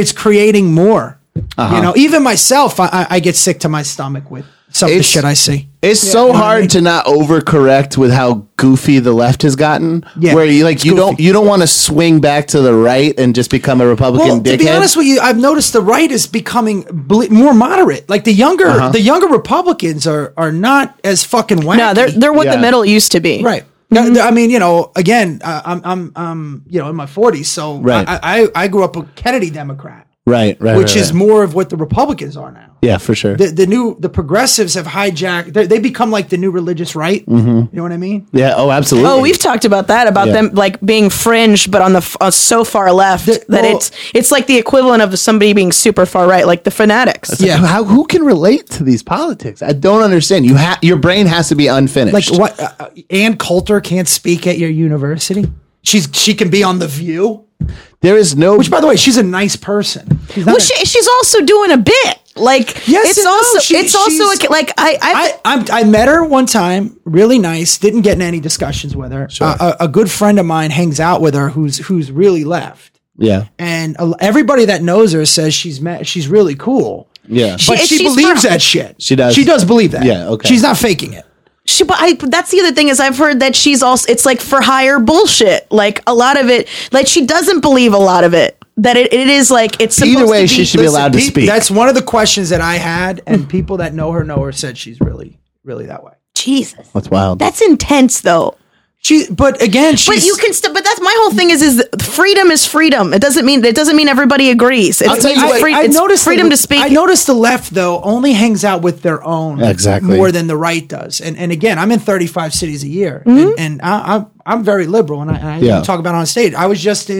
Speaker 7: more. Even myself, I get sick to my stomach with some of the shit I see.
Speaker 6: It's so hard to not overcorrect with how goofy the left has gotten.
Speaker 7: Yeah,
Speaker 6: where you
Speaker 7: it's
Speaker 6: don't
Speaker 7: goofy.
Speaker 6: you don't want to swing back to the right and just become a Republican
Speaker 7: Well,
Speaker 6: dickhead.
Speaker 7: to be honest with you, I've noticed the right is becoming more moderate. Like the younger Republicans are not as fucking wacky.
Speaker 5: No, they're what the middle used to be.
Speaker 7: Right. I mean, again, I'm in my 40s, so
Speaker 6: Right.
Speaker 7: I grew up a Kennedy Democrat,
Speaker 6: right,
Speaker 7: which is more of what the Republicans are now.
Speaker 6: yeah, for sure.
Speaker 7: The progressives have hijacked. They become like the new religious right. You know what I mean?
Speaker 6: Yeah. Oh, absolutely.
Speaker 5: Oh, we've talked about that, about
Speaker 6: Yeah.
Speaker 5: them like being fringe, but on the so far left it's like the equivalent of somebody being super far right, like the fanatics.
Speaker 7: Yeah.
Speaker 6: Who can relate to these politics? I don't understand. Your brain has to be unfinished.
Speaker 7: Like what? Ann Coulter can't speak at your university. She can be on The View.
Speaker 6: There is no.
Speaker 7: Which, by the way, she's a nice person. She's not
Speaker 5: Well, she's also doing a bit. Like
Speaker 7: Yes
Speaker 5: it's
Speaker 7: and no.
Speaker 5: also
Speaker 7: She's-
Speaker 5: like
Speaker 7: I met her one time, really nice. Didn't get in any discussions with her.
Speaker 6: Sure.
Speaker 7: A good friend of mine hangs out with her, who's really left,
Speaker 6: yeah.
Speaker 7: and everybody that knows her says she's really cool.
Speaker 6: Yeah.
Speaker 7: But she
Speaker 5: she's
Speaker 7: believes
Speaker 5: for-
Speaker 7: that shit.
Speaker 6: She does.
Speaker 7: She does believe that.
Speaker 6: Yeah, okay.
Speaker 7: She's not faking it.
Speaker 5: that's the other thing is I've heard that she's also it's like for hire bullshit. Like a lot of it, like she doesn't believe a lot of it. That it is like it's supposed
Speaker 6: Either way,
Speaker 5: to be,
Speaker 6: she should be allowed to speak.
Speaker 7: That's one of the questions that I had, and people that know her said she's really, really that way.
Speaker 5: Jesus.
Speaker 6: That's wild.
Speaker 5: That's intense though.
Speaker 7: But again,
Speaker 5: But you can still. But that's my whole thing. Is freedom is freedom. It doesn't mean everybody agrees.
Speaker 6: I'll tell you what,
Speaker 5: It's
Speaker 7: noticed
Speaker 5: freedom to speak.
Speaker 7: I noticed the left though only hangs out with their own
Speaker 6: Exactly.
Speaker 7: more than the right does. And again, I'm in 35 cities a year,
Speaker 5: Mm-hmm.
Speaker 7: and I I'm very liberal, and I talk about it on stage. I was just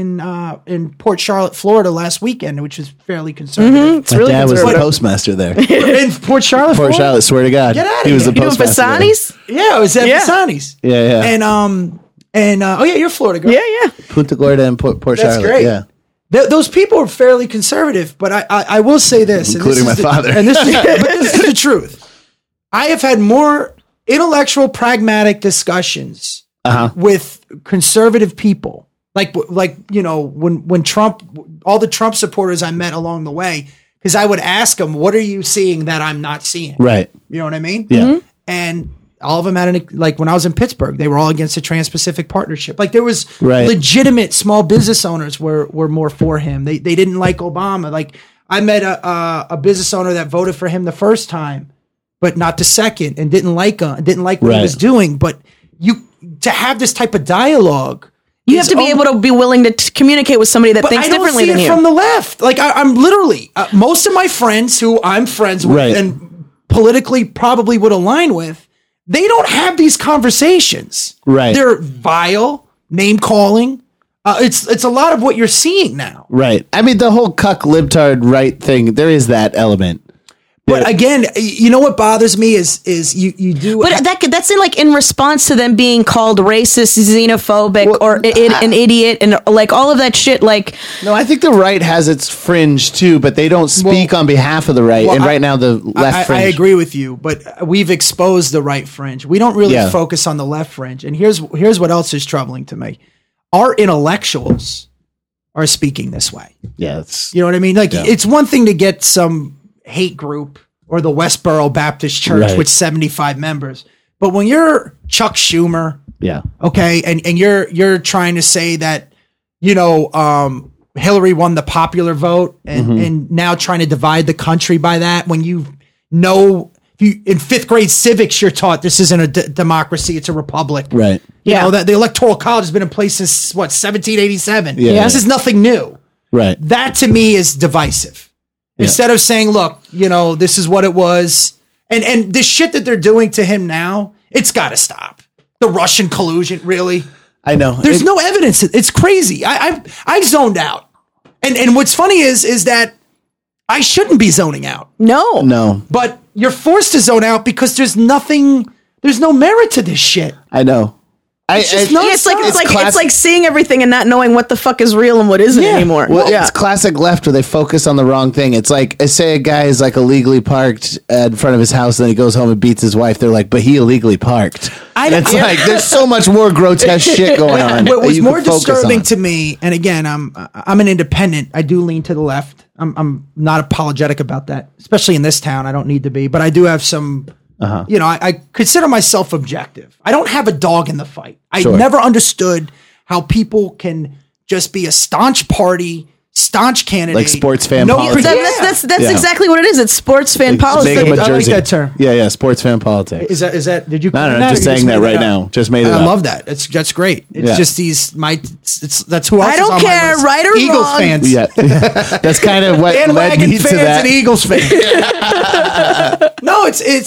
Speaker 7: in Port Charlotte, Florida last weekend, which was fairly conservative.
Speaker 5: It's really
Speaker 6: Dad was the
Speaker 5: conservative.
Speaker 6: postmaster there.
Speaker 7: In Port Charlotte,
Speaker 6: Port
Speaker 7: Florida?
Speaker 6: Charlotte, swear to God.
Speaker 7: Get outta
Speaker 6: He was
Speaker 7: here.
Speaker 6: the
Speaker 5: You doing
Speaker 6: postmaster there.
Speaker 5: Fasani's?
Speaker 7: Yeah, it was at
Speaker 5: Yeah.
Speaker 7: Pisani's.
Speaker 6: Yeah.
Speaker 7: And oh yeah, you're Florida girl.
Speaker 5: Yeah.
Speaker 6: Punta Gorda and Port
Speaker 7: That's
Speaker 6: Charlotte.
Speaker 7: great.
Speaker 6: Yeah.
Speaker 7: Those people are fairly conservative, but I will say this,
Speaker 6: Including my father.
Speaker 7: and this is, but this is the truth. I have had more intellectual, pragmatic discussions with conservative people, like when Trump, all the Trump supporters I met along the way, because I would ask them, "What are you seeing that I'm not seeing?"
Speaker 6: Right.
Speaker 7: You know what I mean?
Speaker 6: Yeah.
Speaker 7: And all of them had like when I was in Pittsburgh, they were all against the Trans-Pacific Partnership. Like there was legitimate small business owners were more for him. They didn't like Obama. Like I met a business owner that voted for him the first time, but not the second, and didn't like what he was doing. But to have this type of dialogue,
Speaker 5: You have to be able to be willing to communicate with somebody that thinks
Speaker 7: I don't
Speaker 5: differently
Speaker 7: see
Speaker 5: than
Speaker 7: it
Speaker 5: you.
Speaker 7: from the left. Like I'm literally most of my friends who I'm friends with and politically probably would align with, they don't have these conversations.
Speaker 6: Right.
Speaker 7: They're vile, name calling. It's a lot of what you're seeing now.
Speaker 6: Right. I mean, the whole cuck libtard right thing, there is that element.
Speaker 7: But again, you know what bothers me is you do.
Speaker 5: But that's in response to them being called racist, xenophobic, or an idiot, and like all of that shit. Like,
Speaker 6: no, I think the right has its fringe too, but they don't speak on behalf of the right. And right now, the left fringe.
Speaker 7: I agree with you, but we've exposed the right fringe. We don't really focus on the left fringe. And here's what else is troubling to me: our intellectuals are speaking this way.
Speaker 6: Yeah,
Speaker 7: you know what I mean. Like, it's one thing to get some hate group or the Westboro Baptist Church with 75 members. But when you're Chuck Schumer, okay, and you're trying to say that, Hillary won the popular vote and now trying to divide the country by that, when in fifth grade civics, you're taught this isn't a democracy, it's a republic.
Speaker 6: Right.
Speaker 7: You know, that the Electoral College has been in place since 1787.
Speaker 6: Yeah.
Speaker 7: This is nothing new.
Speaker 6: Right.
Speaker 7: That to me is divisive. Instead of saying, look, this is what it was. And this shit that they're doing to him now, it's got to stop. The Russian collusion, really?
Speaker 6: I know.
Speaker 7: There's no evidence. It's crazy. I zoned out. And what's funny is that I shouldn't be zoning out.
Speaker 5: No.
Speaker 7: But you're forced to zone out because there's no merit to this shit.
Speaker 6: I know.
Speaker 5: It's like seeing everything and not knowing what the fuck is real and what isn't anymore.
Speaker 6: Well, it's classic left where they focus on the wrong thing. It's like, say a guy is like illegally parked in front of his house, and then he goes home and beats his wife. They're like, but he illegally parked. It's like there's so much more grotesque shit going on.
Speaker 7: What was more disturbing to me, and again, I'm an independent. I do lean to the left. I'm not apologetic about that, especially in this town. I don't need to be, but I do have some. I consider myself objective. I don't have a dog in the fight. I never understood how people can just be a staunch party, staunch candidate,
Speaker 6: like sports fan politics.
Speaker 5: That's exactly what it is. It's sports fan politics.
Speaker 6: Make him a
Speaker 7: I like
Speaker 6: jersey.
Speaker 7: that term.
Speaker 6: Yeah, sports fan politics.
Speaker 7: Is that? Did you?
Speaker 6: No, just saying that right now. Just made it up.
Speaker 7: I love that. That's great. It's just that's who else.
Speaker 5: I don't care, right or
Speaker 7: Eagles
Speaker 5: wrong.
Speaker 7: fans.
Speaker 6: Yeah, that's kind of what led
Speaker 7: Bandwagon
Speaker 6: me to
Speaker 7: fans
Speaker 6: that.
Speaker 7: and Eagles fans. No,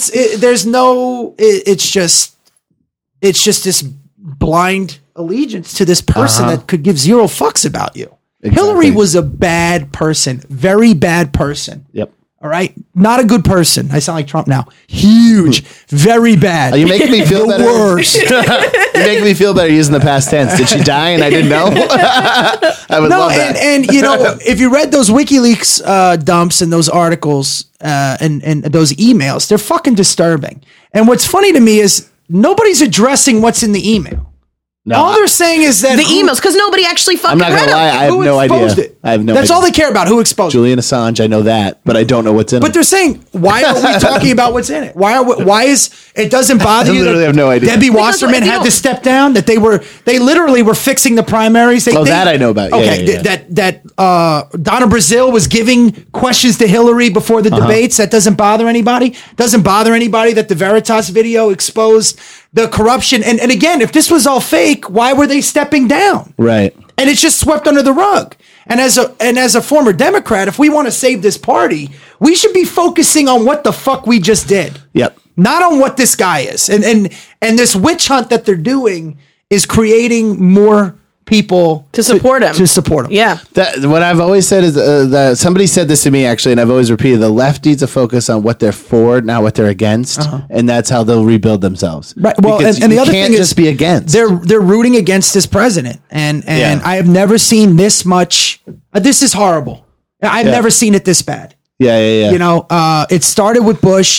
Speaker 7: it's just this blind allegiance to this person that could give zero fucks about you.
Speaker 6: Exactly.
Speaker 7: Hillary was a bad person, very bad person.
Speaker 6: Yep.
Speaker 7: All right, not a good person. I sound like Trump now. Huge, very bad.
Speaker 6: Are you making me feel
Speaker 7: the
Speaker 6: better?
Speaker 7: worst.
Speaker 6: You're making me feel better using the past tense. Did she die and I didn't know? I would love that.
Speaker 7: And if you read those WikiLeaks dumps and those articles and those emails, they're fucking disturbing. And what's funny to me is nobody's addressing what's in the email.
Speaker 6: No,
Speaker 7: all they're saying is that
Speaker 5: the emails, because nobody actually fucking
Speaker 6: I'm not
Speaker 5: read
Speaker 6: gonna lie,
Speaker 5: them.
Speaker 6: I have no idea. I have no
Speaker 7: That's
Speaker 6: idea.
Speaker 7: all they care about. Who exposed it?
Speaker 6: Julian Assange, I know that, but I don't know what's in it.
Speaker 7: But they're saying, why are we talking about what's in it? Why is it doesn't bother you?
Speaker 6: I literally
Speaker 7: that
Speaker 6: have no idea.
Speaker 7: Debbie
Speaker 5: Because
Speaker 7: Wasserman had to step down. That they literally were fixing the primaries.
Speaker 6: That I know about. Yeah,
Speaker 7: Okay,
Speaker 6: yeah.
Speaker 7: that Donna Brazile was giving questions to Hillary before the debates. That doesn't bother anybody. Doesn't bother anybody that the Veritas video exposed the corruption. And again, if this was all fake, why were they stepping down?
Speaker 6: Right.
Speaker 7: And it's just swept under the rug. And as a former Democrat, if we want to save this party, we should be focusing on what the fuck we just did.
Speaker 6: Yep.
Speaker 7: Not on what this guy is. And this witch hunt that they're doing is creating more people
Speaker 5: To support him.
Speaker 7: To support him.
Speaker 5: Yeah.
Speaker 6: What I've always said is that somebody said this to me actually, and I've always repeated: the left needs to focus on what they're for, not what they're against, and that's how they'll rebuild themselves.
Speaker 7: Right. Well,
Speaker 6: Because
Speaker 7: and the
Speaker 6: you
Speaker 7: other
Speaker 6: can't
Speaker 7: thing
Speaker 6: just
Speaker 7: is
Speaker 6: be against.
Speaker 7: They're rooting against this president, and
Speaker 6: Yeah.
Speaker 7: I have never seen this much. This is horrible. I've never seen it this bad.
Speaker 6: Yeah.
Speaker 7: You know, it started with Bush.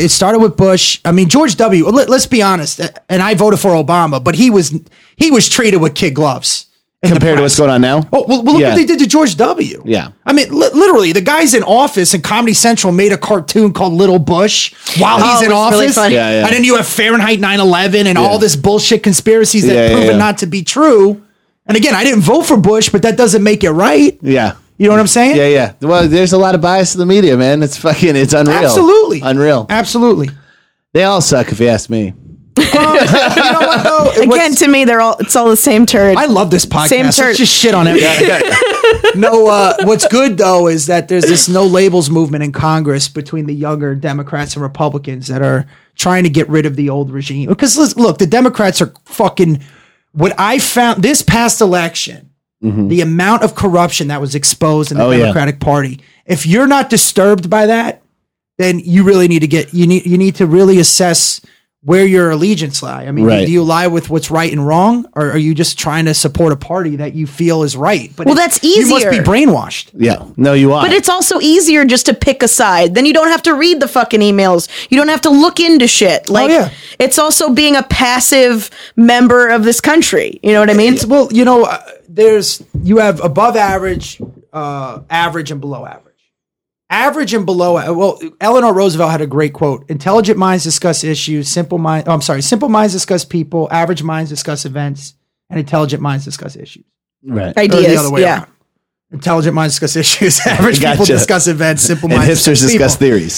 Speaker 7: I mean, George W. Let's be honest. And I voted for Obama, but he was treated with kid gloves in the
Speaker 6: Compared to
Speaker 7: press.
Speaker 6: what's going on now.
Speaker 7: Oh, well, look
Speaker 6: Yeah.
Speaker 7: what they did to George W.
Speaker 6: Yeah.
Speaker 7: I mean, literally, the guy's in office, and Comedy Central made a cartoon called Little Bush while he's in
Speaker 5: it was really
Speaker 7: office.
Speaker 5: funny.
Speaker 6: Yeah.
Speaker 7: And then you have Fahrenheit 9/11 and all this bullshit conspiracies that proven not to be true. And again, I didn't vote for Bush, but that doesn't make it right.
Speaker 6: Yeah.
Speaker 7: You know what I'm saying?
Speaker 6: Yeah. Well, there's a lot of bias in the media, man. It's unreal.
Speaker 7: Absolutely.
Speaker 6: Unreal.
Speaker 7: Absolutely.
Speaker 6: They all suck, if you ask me.
Speaker 7: You know what, though?
Speaker 5: Again, to me, it's all the same turd.
Speaker 7: I love this podcast.
Speaker 5: Same
Speaker 7: Let's
Speaker 5: turd.
Speaker 7: just shit on everything. No, what's good though is that there's this no labels movement in Congress between the younger Democrats and Republicans that are trying to get rid of the old regime. Because look, the Democrats are fucking. What I found this past election, the amount of corruption that was exposed in the Democratic Party. If you're not disturbed by that, then you really need to you need to really assess where your allegiance lie. I mean,
Speaker 6: Right.
Speaker 7: do you lie with what's right and wrong, or are you just trying to support a party that you feel is right? But
Speaker 5: Well, that's
Speaker 7: You must
Speaker 5: easier.
Speaker 7: be brainwashed.
Speaker 6: Yeah. No, you are.
Speaker 5: But it's also easier just to pick a side. Then you don't have to read the fucking emails. You don't have to look into shit. Like,
Speaker 7: yeah.
Speaker 5: it's also being a passive member of this country. You know what I mean?
Speaker 7: Well, you know, you have above average, average, and below average. Average and below. Well, Eleanor Roosevelt had a great quote: "Intelligent minds discuss issues. Simple minds discuss people. Average minds discuss events, and intelligent minds discuss issues."
Speaker 6: right.
Speaker 7: Or
Speaker 5: Ideas.
Speaker 7: the other way
Speaker 5: Yeah.
Speaker 7: around. Intelligent minds discuss issues. Average people
Speaker 6: Gotcha.
Speaker 7: discuss events. Simple
Speaker 6: And
Speaker 7: minds
Speaker 6: hipsters discuss
Speaker 7: people.
Speaker 6: theories.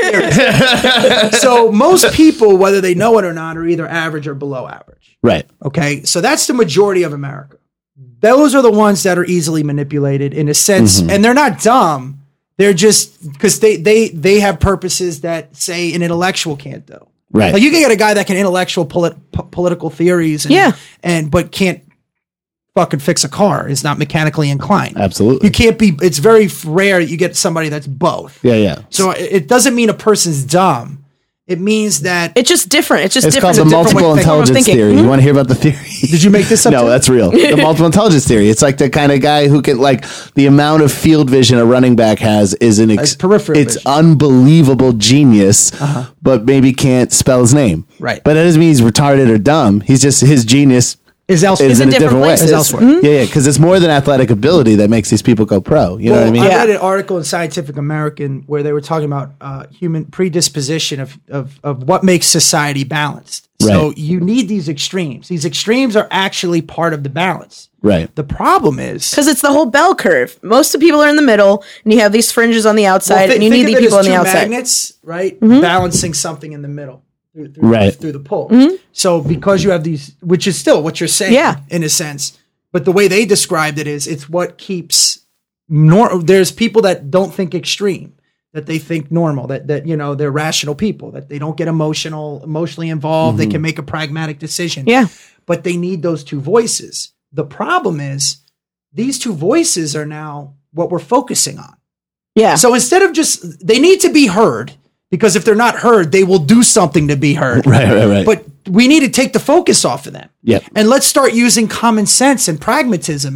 Speaker 7: So most people, whether they know it or not, are either average or below average.
Speaker 6: Right.
Speaker 7: Okay, so that's the majority of America. Those are the ones that are easily manipulated in a sense, and they're not dumb. They're just because they have purposes that say an intellectual can't do.
Speaker 6: Right.
Speaker 7: Like you can get a guy that can intellectual political theories, but can't fucking fix a car. Is not mechanically inclined.
Speaker 6: Absolutely.
Speaker 7: You can't be. It's very rare that you get somebody that's both.
Speaker 6: Yeah.
Speaker 7: So it doesn't mean a person's dumb. It means that
Speaker 5: It's just different. It's just
Speaker 6: It's
Speaker 5: different.
Speaker 6: called the
Speaker 5: It's a different
Speaker 6: multiple
Speaker 5: way of
Speaker 6: intelligence
Speaker 5: thinking.
Speaker 6: theory. You want to hear about the theory?
Speaker 7: Did you make this up?
Speaker 6: No,
Speaker 7: too?
Speaker 6: that's real. The multiple intelligence theory. It's like the kind of guy who can, like, the amount of field vision a running back has is
Speaker 7: peripheral
Speaker 6: it's
Speaker 7: vision.
Speaker 6: unbelievable genius, but maybe can't spell his name.
Speaker 7: Right.
Speaker 6: But that doesn't mean he's retarded or dumb. He's just his genius
Speaker 7: Is elsewhere.
Speaker 6: is in a
Speaker 5: different
Speaker 6: different way.
Speaker 5: places.
Speaker 7: Is elsewhere.
Speaker 6: Yeah, because it's more than athletic ability that makes these people go pro. You know what I mean?
Speaker 7: I read an article in Scientific American where they were talking about human predisposition of what makes society balanced. So
Speaker 6: Right.
Speaker 7: you need these extremes. These extremes are actually part of the balance.
Speaker 6: Right.
Speaker 7: The problem is
Speaker 5: Because it's the whole bell curve. Most of the people are in the middle, and you have these fringes on the outside, and you
Speaker 7: think
Speaker 5: need
Speaker 7: of
Speaker 5: the
Speaker 7: it
Speaker 5: people
Speaker 7: as
Speaker 5: on the
Speaker 7: two
Speaker 5: outside.
Speaker 7: magnets, right? Balancing something in the middle.
Speaker 6: Right.
Speaker 7: Through the pole. So because you have these, which is still what you're saying,
Speaker 5: Yeah.
Speaker 7: in a sense, but the way they described it is it's what keeps there's people that don't think extreme, that they think normal, that you know, they're rational people, that they don't get emotionally involved, they can make a pragmatic decision.
Speaker 5: Yeah.
Speaker 7: But they need those two voices. The problem is these two voices are now what we're focusing on.
Speaker 5: Yeah.
Speaker 7: So instead of they need to be heard, because if they're not heard, they will do something to be heard.
Speaker 6: Right.
Speaker 7: But we need to take the focus off of them.
Speaker 6: Yep.
Speaker 7: And let's start using common sense and pragmatism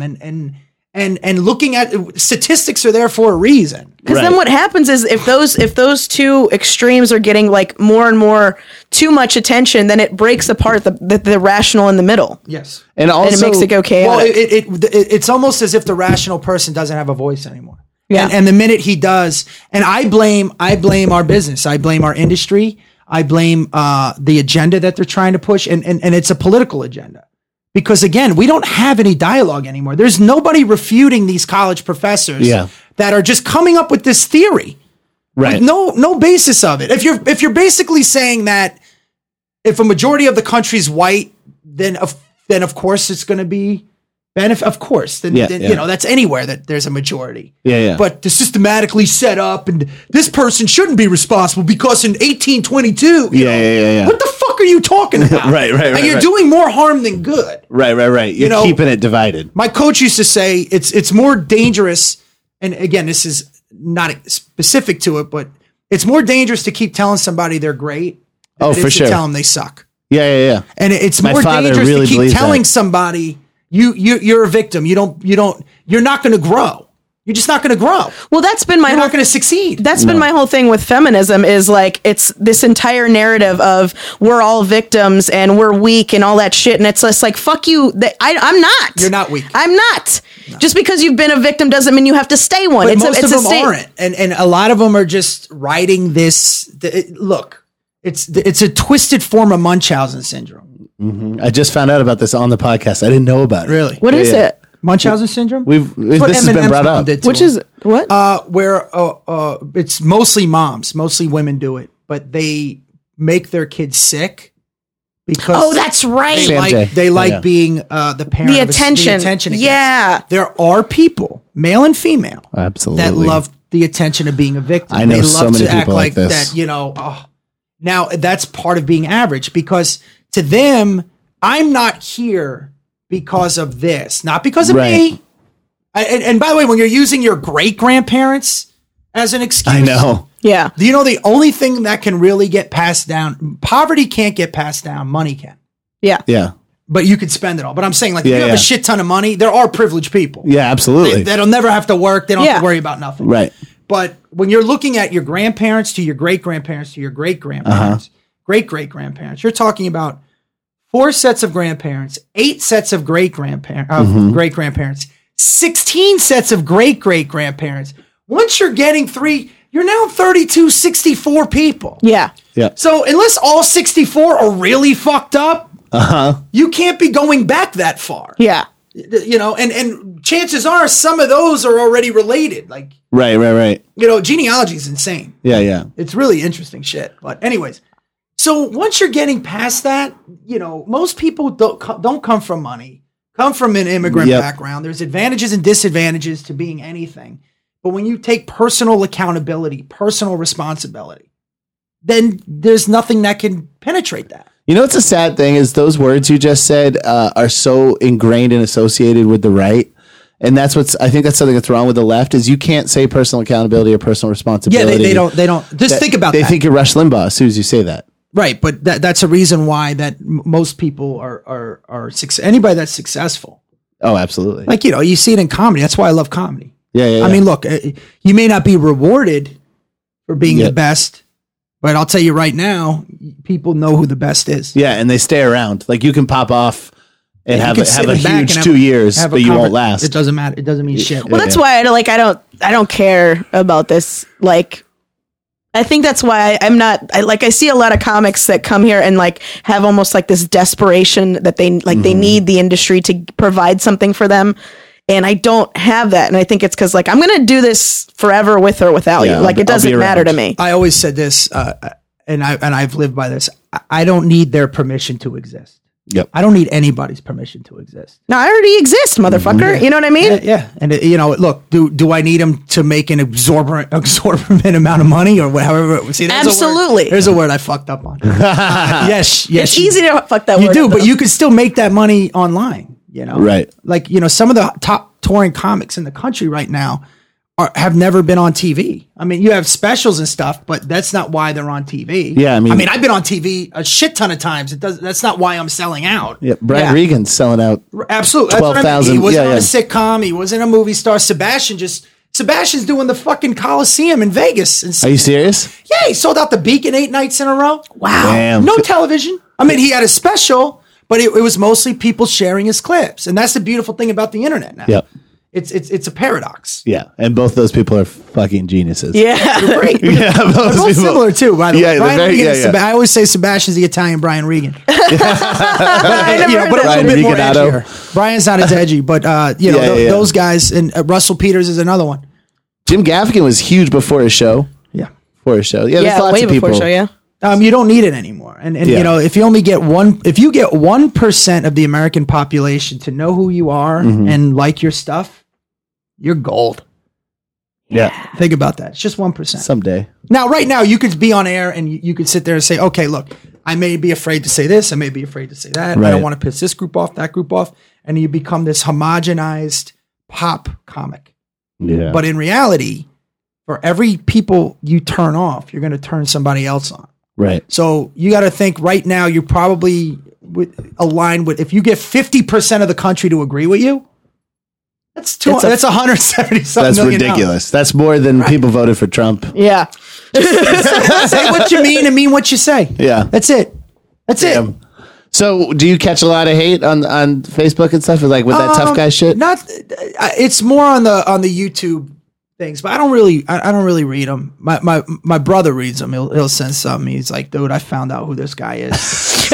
Speaker 7: and looking at statistics are there for a reason.
Speaker 5: Because then what happens is if those two extremes are getting like more and more too much attention, then it breaks apart the rational in the middle.
Speaker 7: Yes.
Speaker 6: And also,
Speaker 5: And it makes it go chaotic.
Speaker 7: Well, it's almost as if the rational person doesn't have a voice anymore.
Speaker 5: Yeah.
Speaker 7: And the minute he does, and I blame our business, I blame our industry, I blame the agenda that they're trying to push, and it's a political agenda. Because again, we don't have any dialogue anymore. There's nobody refuting these college professors that are just coming up with this theory.
Speaker 6: right.
Speaker 7: With no basis of it. If you're basically saying that if a majority of the country's white, then of course it's going to be benefit, of course. Then, you know, that's anywhere that there's a majority.
Speaker 6: Yeah.
Speaker 7: But to systematically set up and this person shouldn't be responsible because in 1822,
Speaker 6: Yeah.
Speaker 7: what the fuck are you talking about?
Speaker 6: Right.
Speaker 7: And you're doing more harm than good.
Speaker 6: Right. You're keeping it divided.
Speaker 7: My coach used to say it's more dangerous. And again, this is not specific to it, but it's more dangerous to keep telling somebody they're great.
Speaker 6: Oh, for sure.
Speaker 7: To tell them they suck.
Speaker 6: Yeah.
Speaker 7: And it's
Speaker 6: My
Speaker 7: more
Speaker 6: father
Speaker 7: dangerous
Speaker 6: really
Speaker 7: to keep
Speaker 6: believes
Speaker 7: telling
Speaker 6: that.
Speaker 7: somebody you're a victim. You're not going to grow. You're just not going to grow.
Speaker 5: Well, that's been my
Speaker 7: You're
Speaker 5: whole
Speaker 7: not going to succeed.
Speaker 5: That's been my whole thing with feminism is like it's this entire narrative of we're all victims and we're weak and all that shit. And it's just like, fuck you. I'm not.
Speaker 7: You're not weak.
Speaker 5: I'm not. No. Just because you've been a victim doesn't mean you have to stay one.
Speaker 7: But most of them aren't. And a lot of them are just writing this. Look, it's a twisted form of Munchausen syndrome.
Speaker 6: Mm-hmm. I just found out about this on the podcast. I didn't know about it.
Speaker 7: Really?
Speaker 5: What is it?
Speaker 7: Munchausen syndrome?
Speaker 6: This has been brought up.
Speaker 5: Which is what?
Speaker 7: Where it's mostly moms, mostly women do it, but they make their kids sick because
Speaker 5: that's right.
Speaker 7: They like being the parent.
Speaker 5: The attention.
Speaker 7: Against.
Speaker 5: Yeah.
Speaker 7: There are people, male and female,
Speaker 6: absolutely,
Speaker 7: that love the attention of being a victim.
Speaker 6: I know
Speaker 7: they love
Speaker 6: so many
Speaker 7: to act
Speaker 6: people like this.
Speaker 7: that. You know, now that's part of being average because to them, I'm not here because of this, not because of me. And by the way, when you're using your great grandparents as an excuse,
Speaker 6: I know.
Speaker 5: Yeah.
Speaker 7: Do you know the only thing that can really get passed down? Poverty can't get passed down. Money can.
Speaker 6: Yeah.
Speaker 7: But you could spend it all. But I'm saying, like, if you have a shit ton of money, there are privileged people.
Speaker 6: Yeah, absolutely.
Speaker 7: That'll never have to work. They don't have to worry about nothing.
Speaker 6: Right.
Speaker 7: But when you're looking at your grandparents to your great grandparents to your great grandparents, great great grandparents, you're talking about 4 sets of grandparents, 8 sets of great grandparents, 16 sets of great great grandparents. Once you're getting 3, you're now 32, 64 people.
Speaker 5: Yeah.
Speaker 7: So unless all 64 are really fucked up, you can't be going back that far.
Speaker 5: Yeah.
Speaker 7: You know, and chances are some of those are already related. Like,
Speaker 6: right.
Speaker 7: You know, genealogy is insane.
Speaker 6: Yeah.
Speaker 7: It's really interesting shit. But anyways, so once you're getting past that, you know, most people don't come from money, come from an immigrant background. There's advantages and disadvantages to being anything. But when you take personal accountability, personal responsibility, then there's nothing that can penetrate that.
Speaker 6: You know what's a sad thing is those words you just said are so ingrained and associated with the right. And that's I think that's something that's wrong with the left is you can't say personal accountability or personal responsibility.
Speaker 7: Yeah, they don't. Just think about that.
Speaker 6: They think you're Rush Limbaugh as soon as you say that.
Speaker 7: Right, but that's a reason why that most people are anybody that's successful.
Speaker 6: Oh, absolutely.
Speaker 7: Like, you know, you see it in comedy. That's why I love comedy.
Speaker 6: Yeah.
Speaker 7: I mean, look, you may not be rewarded for being the best, but I'll tell you right now, people know who the best is.
Speaker 6: Yeah, and they stay around. Like you can pop off and have a huge 2 years, but you won't last.
Speaker 7: It doesn't matter. It doesn't mean shit.
Speaker 5: Well, that's why I don't care about this. Like, I think that's why I see a lot of comics that come here and like have almost like this desperation that they need the industry to provide something for them. And I don't have that. And I think it's because like, I'm going to do this forever with or without you. Like it doesn't matter to me.
Speaker 7: I always said this, and I've lived by this. I don't need their permission to exist.
Speaker 6: Yep.
Speaker 7: I don't need anybody's permission to exist.
Speaker 5: No, I already exist, motherfucker. You know what I mean?
Speaker 7: Yeah. And you know, look, do I need them to make an exorbitant amount of money or whatever? See,
Speaker 5: absolutely.
Speaker 7: There's a word I fucked up on. Yes.
Speaker 5: It's easy to fuck that word.
Speaker 7: You do,
Speaker 5: up,
Speaker 7: but
Speaker 5: though.
Speaker 7: you can still make that money online. You know,
Speaker 6: right?
Speaker 7: Like, you know, some of the top touring comics in the country right now have never been on TV. I mean, you have specials and stuff, but that's not why they're on TV.
Speaker 6: Yeah, I mean,
Speaker 7: I've been on TV a shit ton of times. That's not why I'm selling out.
Speaker 6: Yeah, Brian Regan's selling out.
Speaker 7: Absolutely,
Speaker 6: 12,000.
Speaker 7: He wasn't on a sitcom. He wasn't a movie star. Sebastian's doing the fucking Coliseum in Vegas.
Speaker 6: Are you serious?
Speaker 7: Yeah, he sold out the Beacon 8 nights in a row.
Speaker 5: Wow.
Speaker 6: Damn.
Speaker 7: No television. I mean, he had a special, but it was mostly people sharing his clips, and that's the beautiful thing about the internet now.
Speaker 6: Yep.
Speaker 7: It's a paradox.
Speaker 6: Yeah, and both those people are fucking geniuses.
Speaker 5: Yeah,
Speaker 7: they're great.
Speaker 6: Yeah,
Speaker 7: they're both similar too. By the way, Brian Regan I always say Sebastian's the Italian Brian Regan. but a little bit more edgier. Brian's not as edgy, but those guys, and Russell Peters is another one.
Speaker 6: Jim Gaffigan was huge before his show.
Speaker 7: Yeah,
Speaker 6: before his show. Yeah, there's lots
Speaker 5: way
Speaker 6: of people.
Speaker 5: Before show,
Speaker 7: You don't need it anymore. And
Speaker 6: Yeah.
Speaker 7: you know, if you get 1% of the American population to know who you are and like your stuff, you're gold.
Speaker 6: Yeah.
Speaker 7: Think about that. It's just 1%.
Speaker 6: Someday.
Speaker 7: Now, right now, you could be on air and you could sit there and say, okay, look, I may be afraid to say this. I may be afraid to say that. I
Speaker 6: Right.
Speaker 7: don't want to piss this group off, that group off. And you become this homogenized pop comic.
Speaker 6: Yeah.
Speaker 7: But in reality, for every people you turn off, you're going to turn somebody else on.
Speaker 6: Right.
Speaker 7: So you got to think right now, you probably aligned with, if you get 50% of the country to agree with you, that's 170 something
Speaker 6: That's
Speaker 7: million
Speaker 6: ridiculous. That's more than people voted for Trump.
Speaker 5: Yeah.
Speaker 7: Say what you mean and mean what you say.
Speaker 6: Yeah.
Speaker 7: That's it. That's it.
Speaker 6: Damn. So, do you catch a lot of hate on Facebook and stuff, like with that tough guy shit?
Speaker 7: Not. It's more on the YouTube things, but I don't really read them. My brother reads them. He'll send something. He's like, dude, I found out who this guy is.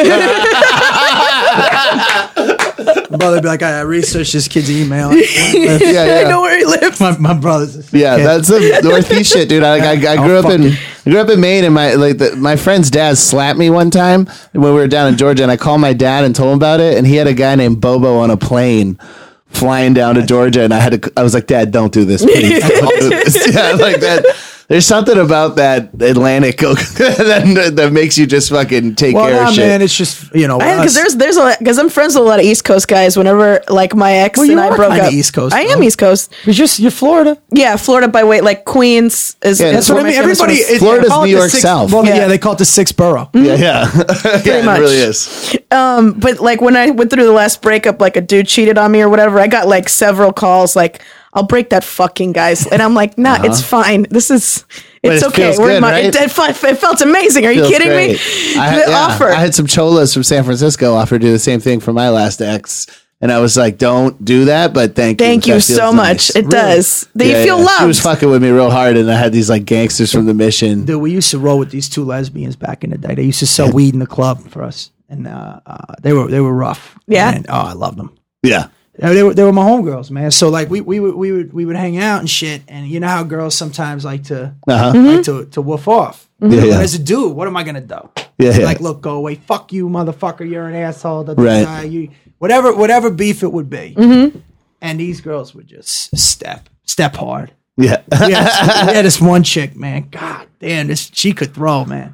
Speaker 7: My brother would be like, I researched this kid's email.
Speaker 5: I know where he lives.
Speaker 7: My brother's.
Speaker 6: Yeah, that's the Northeast shit, dude. I grew up in Maine, and my friend's dad slapped me one time when we were down in Georgia, and I called my dad and told him about it, and he had a guy named Bobo on a plane flying down to Georgia, and I was like, Dad, don't do this, please. Don't do this. Yeah, like that. There's something about that Atlantic that makes you just fucking take care of shit.
Speaker 7: Man, it's just, you know,
Speaker 5: Because because I'm friends with a lot of East Coast guys. Whenever like my ex
Speaker 7: Well, you
Speaker 5: and I
Speaker 7: are
Speaker 5: broke
Speaker 7: kinda
Speaker 5: up,
Speaker 7: East Coast,
Speaker 5: I
Speaker 7: though.
Speaker 5: am East Coast.
Speaker 7: you're Florida.
Speaker 5: Yeah, Florida by way, like Queens is.
Speaker 6: Yeah,
Speaker 5: is
Speaker 7: That's what
Speaker 5: one
Speaker 7: I
Speaker 5: of
Speaker 7: mean.
Speaker 5: my famous
Speaker 7: Everybody,
Speaker 5: ones.
Speaker 6: Florida's
Speaker 7: they call it
Speaker 6: New
Speaker 7: the
Speaker 6: York
Speaker 7: sixth-
Speaker 6: South.
Speaker 7: Well,
Speaker 5: Yeah.
Speaker 7: yeah, they call it the sixth borough.
Speaker 6: Yeah, yeah. It
Speaker 5: much.
Speaker 6: really is.
Speaker 5: But like when I went through the last breakup, like a dude cheated on me or whatever, I got like several calls like, I'll break that fucking guy's. And I'm like, nah, it's fine. It's
Speaker 6: it
Speaker 5: okay.
Speaker 6: feels good, right?
Speaker 5: It felt amazing. Are you
Speaker 6: Feels
Speaker 5: kidding
Speaker 6: great.
Speaker 5: me?
Speaker 6: I
Speaker 5: Offer.
Speaker 6: had some cholas from San Francisco offer to do the same thing for my last ex, and I was like, "Don't do that," but thank you.
Speaker 5: you
Speaker 6: That feels
Speaker 5: so
Speaker 6: nice.
Speaker 5: much. It does. They
Speaker 6: Yeah,
Speaker 5: feel
Speaker 6: yeah.
Speaker 5: loved.
Speaker 6: She was fucking with me real hard, and I had these like gangsters from the mission.
Speaker 7: Dude, we used to roll with these two lesbians back in the day. They used to sell weed in the club for us, and they were rough.
Speaker 5: Yeah.
Speaker 7: And, I loved them.
Speaker 6: Yeah,
Speaker 7: They were my homegirls, man. So like we would hang out and shit, and you know how girls sometimes like to to woof off.
Speaker 6: Yeah, yeah.
Speaker 7: As a dude, what am I gonna do?
Speaker 6: Yeah, yeah.
Speaker 7: Like, look, go away. Fuck you, motherfucker. You're an asshole.
Speaker 6: Right.
Speaker 7: You whatever beef it would be. And these girls would just step hard.
Speaker 6: yeah.
Speaker 7: We had this one chick, man. God damn, she could throw, man.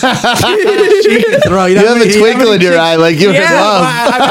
Speaker 7: She could throw.
Speaker 6: You have a twinkle in your eye, like you would love.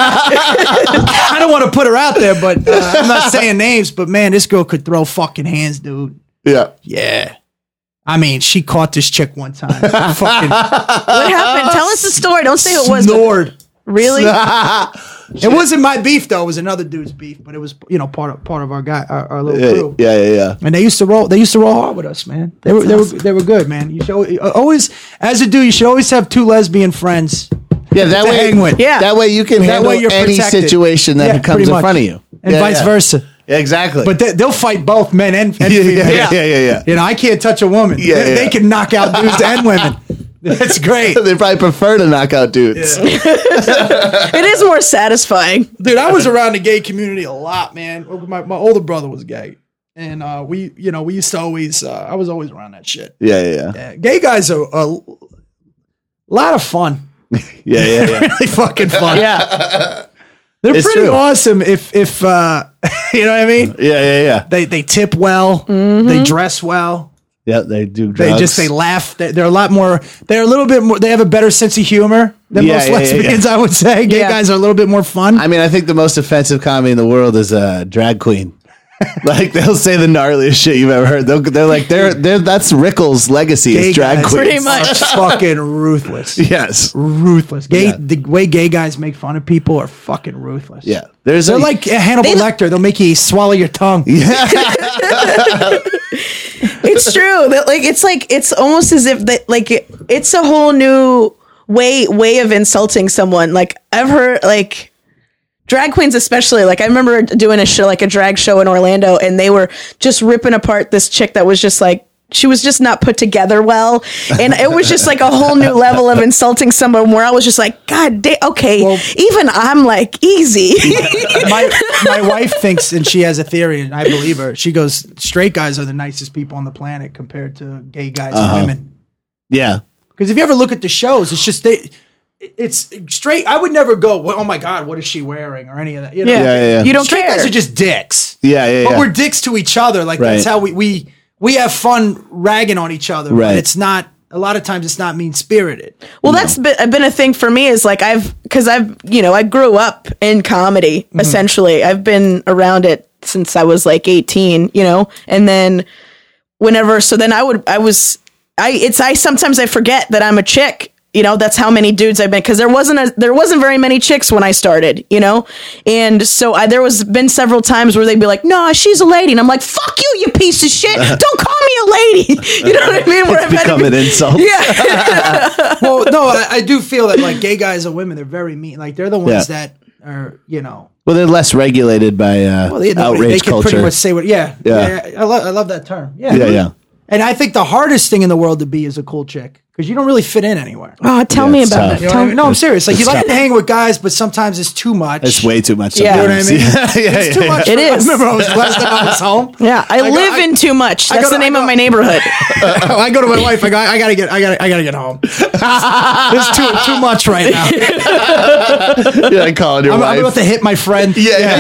Speaker 7: I don't want to put her out there, but I'm not saying names. But man, this girl could throw fucking hands, dude.
Speaker 6: Yeah.
Speaker 7: Yeah. I mean, she caught this chick one time. Fucking
Speaker 5: What happened? Tell us the story. Don't say who it was. but-
Speaker 7: snored.
Speaker 5: Really?
Speaker 7: It wasn't my beef though. It was another dude's beef, but it was part of our guy, our little crew.
Speaker 6: Yeah.
Speaker 7: And they used to roll hard with us, man. They were good, man. You should always, as a dude, you should always have two lesbian friends.
Speaker 6: Yeah, that
Speaker 7: to
Speaker 6: way,
Speaker 7: hang with.
Speaker 5: Yeah.
Speaker 6: that way you can
Speaker 7: That
Speaker 6: handle
Speaker 7: way you're
Speaker 6: any
Speaker 7: protected.
Speaker 6: situation that
Speaker 7: Yeah,
Speaker 6: comes
Speaker 7: pretty
Speaker 6: in
Speaker 7: much.
Speaker 6: front of you,
Speaker 7: And vice versa.
Speaker 6: Yeah, exactly.
Speaker 7: But they'll fight both men and females.
Speaker 6: yeah.
Speaker 7: You know, I can't touch a woman.
Speaker 6: Yeah,
Speaker 7: They can knock out dudes and women. That's great.
Speaker 6: They probably prefer to knock out dudes.
Speaker 5: It is more satisfying.
Speaker 7: Dude, I was around the gay community a lot, man. My older brother was gay. And we used to always I was always around that shit.
Speaker 6: Yeah.
Speaker 7: Gay guys are a lot of fun.
Speaker 6: Yeah.
Speaker 7: Really fucking fun.
Speaker 5: Yeah.
Speaker 7: They're
Speaker 6: It's
Speaker 7: pretty
Speaker 6: true.
Speaker 7: awesome if you know what I mean?
Speaker 6: Yeah.
Speaker 7: They tip well, they dress well.
Speaker 6: Yeah, they do drugs.
Speaker 7: They laugh. They're a lot more. They're a little bit more. They have a better sense of humor than most lesbians, I would say. Gay guys are a little bit more fun.
Speaker 6: I mean, I think the most offensive comedy in the world is a drag queen. Like they'll say the gnarliest shit you've ever heard. They're like that's Rickles' legacy is drag
Speaker 7: guys
Speaker 6: queens.
Speaker 5: Pretty much.
Speaker 7: are fucking ruthless.
Speaker 6: Yes.
Speaker 7: Ruthless. The way gay guys make fun of people are fucking ruthless.
Speaker 6: Yeah. There's
Speaker 7: They're like Hannibal Lecter. They'll make you swallow your tongue.
Speaker 5: It's true. That it's almost as if that it's a whole new way of insulting someone. Like I've heard like drag queens especially, like I remember doing a show, like a drag show in Orlando, and they were just ripping apart this chick that was just like, she was just not put together well. And it was just like a whole new level of insulting someone where I was just like, God damn, okay,
Speaker 7: Well,
Speaker 5: even I'm like, easy.
Speaker 7: my wife thinks, and she has a theory, and I believe her. She goes, straight guys are the nicest people on the planet compared to gay guys and women.
Speaker 6: Yeah.
Speaker 7: Because if you ever look at the shows, it's just it's straight. I would never go, well, oh my God, what is she wearing or any of that. You know?
Speaker 5: Yeah. You don't
Speaker 7: Straight
Speaker 5: care.
Speaker 7: guys are just dicks.
Speaker 6: Yeah.
Speaker 7: But we're dicks to each other. Like that's how we have fun ragging on each other.
Speaker 6: Right.
Speaker 7: But it's not, a lot of times it's not mean spirited.
Speaker 5: Well, that's been a thing for me is like I grew up in comedy essentially. I've been around it since I was like 18, and then sometimes I forget that I'm a chick. That's how many dudes I've been, because there wasn't very many chicks when I started, and so there was been several times where they'd be like, "No, she's a lady," and I'm like, "Fuck you, you piece of shit! Don't call me a lady." You know what I mean? Where
Speaker 6: It's become an insult.
Speaker 7: Yeah. Well, no, I do feel that like gay guys and women, they're very mean. Like they're the ones that are,
Speaker 6: Well, they're less regulated by outrage
Speaker 7: they can
Speaker 6: culture.
Speaker 7: pretty much say what. Yeah. I love that term. Yeah. And I think the hardest thing in the world to be is a cool chick. Because you don't really fit in anywhere.
Speaker 5: Oh, tell me about
Speaker 6: tough.
Speaker 5: it.
Speaker 7: No, I'm serious. Like you like to hang with guys, but sometimes it's too much.
Speaker 6: It's way too much.
Speaker 5: Yeah.
Speaker 7: You know what I mean?
Speaker 6: It's
Speaker 7: too much.
Speaker 5: It is.
Speaker 7: I remember last time I was home.
Speaker 5: Yeah, I live in too much. That's the name of my neighborhood.
Speaker 7: I go to my wife. I gotta get home. It's too much right now.
Speaker 6: I calling your wife.
Speaker 7: I'm about to hit my friend.
Speaker 6: Yeah.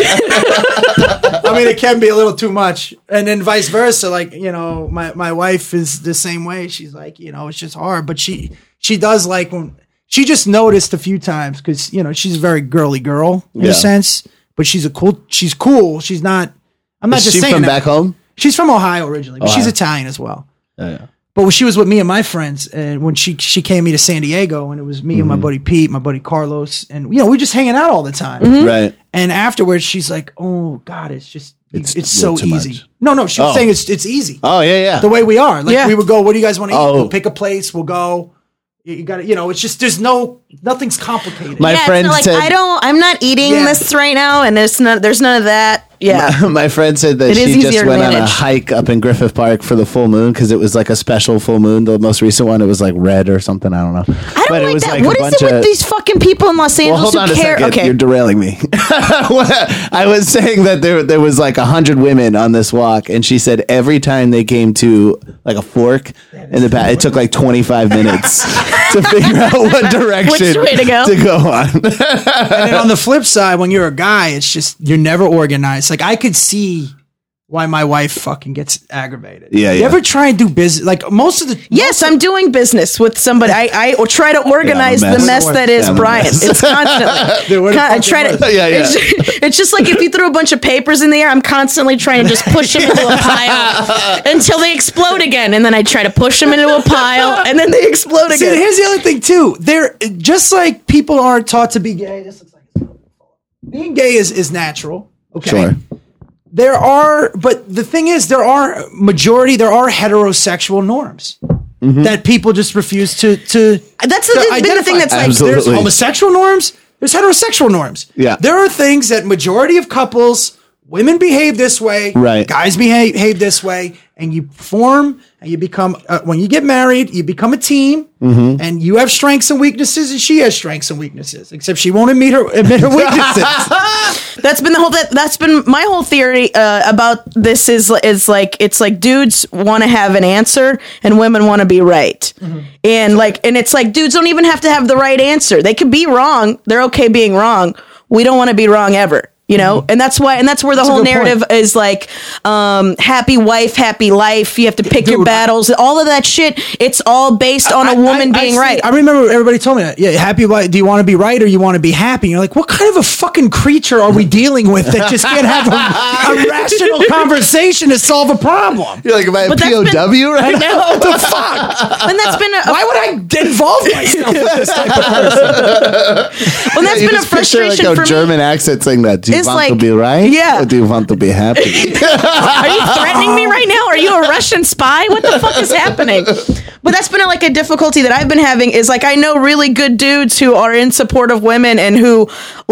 Speaker 7: I mean, it can be a little too much, and then vice versa. Like my wife is the same way. She's like, it's just hard, but she does like when she just noticed a few times because she's a very girly girl in a sense, but she's cool. She's not. I'm not just saying
Speaker 6: from
Speaker 7: that.
Speaker 6: back home.
Speaker 7: She's from Ohio originally, but she's Italian as well.
Speaker 6: Yeah.
Speaker 7: But when she was with me and my friends, and when she came me to San Diego, and it was me and my buddy Pete, my buddy Carlos, and we're just hanging out all the time.
Speaker 6: Right.
Speaker 7: And afterwards, she's like, "Oh God, it's just it's so
Speaker 6: too
Speaker 7: easy."
Speaker 6: much.
Speaker 7: No, she was saying it's easy.
Speaker 6: Oh yeah.
Speaker 7: The way we are, like we would go. What do you guys want to eat?
Speaker 6: Oh.
Speaker 7: We'll pick a place. We'll go. You got to, it's just nothing's complicated.
Speaker 6: My friend said,
Speaker 5: I'm not eating this right now, and there's none of that. Yeah.
Speaker 6: My friend said that she just went on a hike up in Griffith Park for the full moon because it was like a special full moon. The most recent one, it was like red or something. I don't know.
Speaker 5: I don't like that. What is it with these fucking people in Los Angeles
Speaker 6: hold on
Speaker 5: who care?
Speaker 6: a second.
Speaker 5: Okay.
Speaker 6: You're derailing me. I was saying that there was like 100 women on this walk, and she said every time they came to like a fork in the back, it took like 25 minutes to figure out what direction
Speaker 5: Which way to go
Speaker 6: on.
Speaker 7: And then on the flip side, when you're a guy, it's just you're never organized. Like I could see why my wife fucking gets aggravated.
Speaker 6: Yeah.
Speaker 7: You ever try and do business? Like most of the
Speaker 5: I'm doing business with somebody. I try to organize the mess that is Brian. It's constantly. I try to. It's just like if you threw a bunch of papers in the air, I'm constantly trying to just push them into a pile until they explode again, and then I try to push them into a pile, and then they explode again.
Speaker 7: See, here's the other thing too. They're just like people aren't taught to be gay. This looks like being gay is natural. Okay.
Speaker 6: Sure.
Speaker 7: But the thing is, there are heterosexual norms that people just refuse to.
Speaker 5: That's the thing that's like
Speaker 7: there's homosexual norms, there's heterosexual norms.
Speaker 6: Yeah.
Speaker 7: There are things that majority of couples, women behave this way,
Speaker 6: right?
Speaker 7: Guys behave this way, and you form and you become. When you get married, you become a team, and you have strengths and weaknesses, and she has strengths and weaknesses. Except she won't admit her weaknesses.
Speaker 5: That's been my whole theory about this is like it's like dudes want to have an answer and women want to be right, and it's like dudes don't even have to have the right answer. They could be wrong. They're okay being wrong. We don't want to be wrong ever. And that's where the whole narrative is like, happy wife, happy life. You have to pick your battles. All of that shit. It's all based on a woman being right.
Speaker 7: I remember everybody told me that. Yeah, happy wife. Do you want to be right or you want to be happy? And you're like, what kind of a fucking creature are we dealing with that just can't have a rational conversation to solve a problem?
Speaker 6: You're like, am I a POW right now?
Speaker 7: What the fuck?
Speaker 5: And that's been
Speaker 7: why would I involve myself with this type of person?
Speaker 5: Well, that's been a frustration
Speaker 6: like
Speaker 5: for me.
Speaker 6: German accent saying that. Do you want to be right?
Speaker 5: Yeah.
Speaker 6: Or do you want to be happy?
Speaker 5: Are you threatening me right now? Are you a Russian spy? What the fuck is happening? But that's been a difficulty that I've been having is like I know really good dudes who are in support of women and who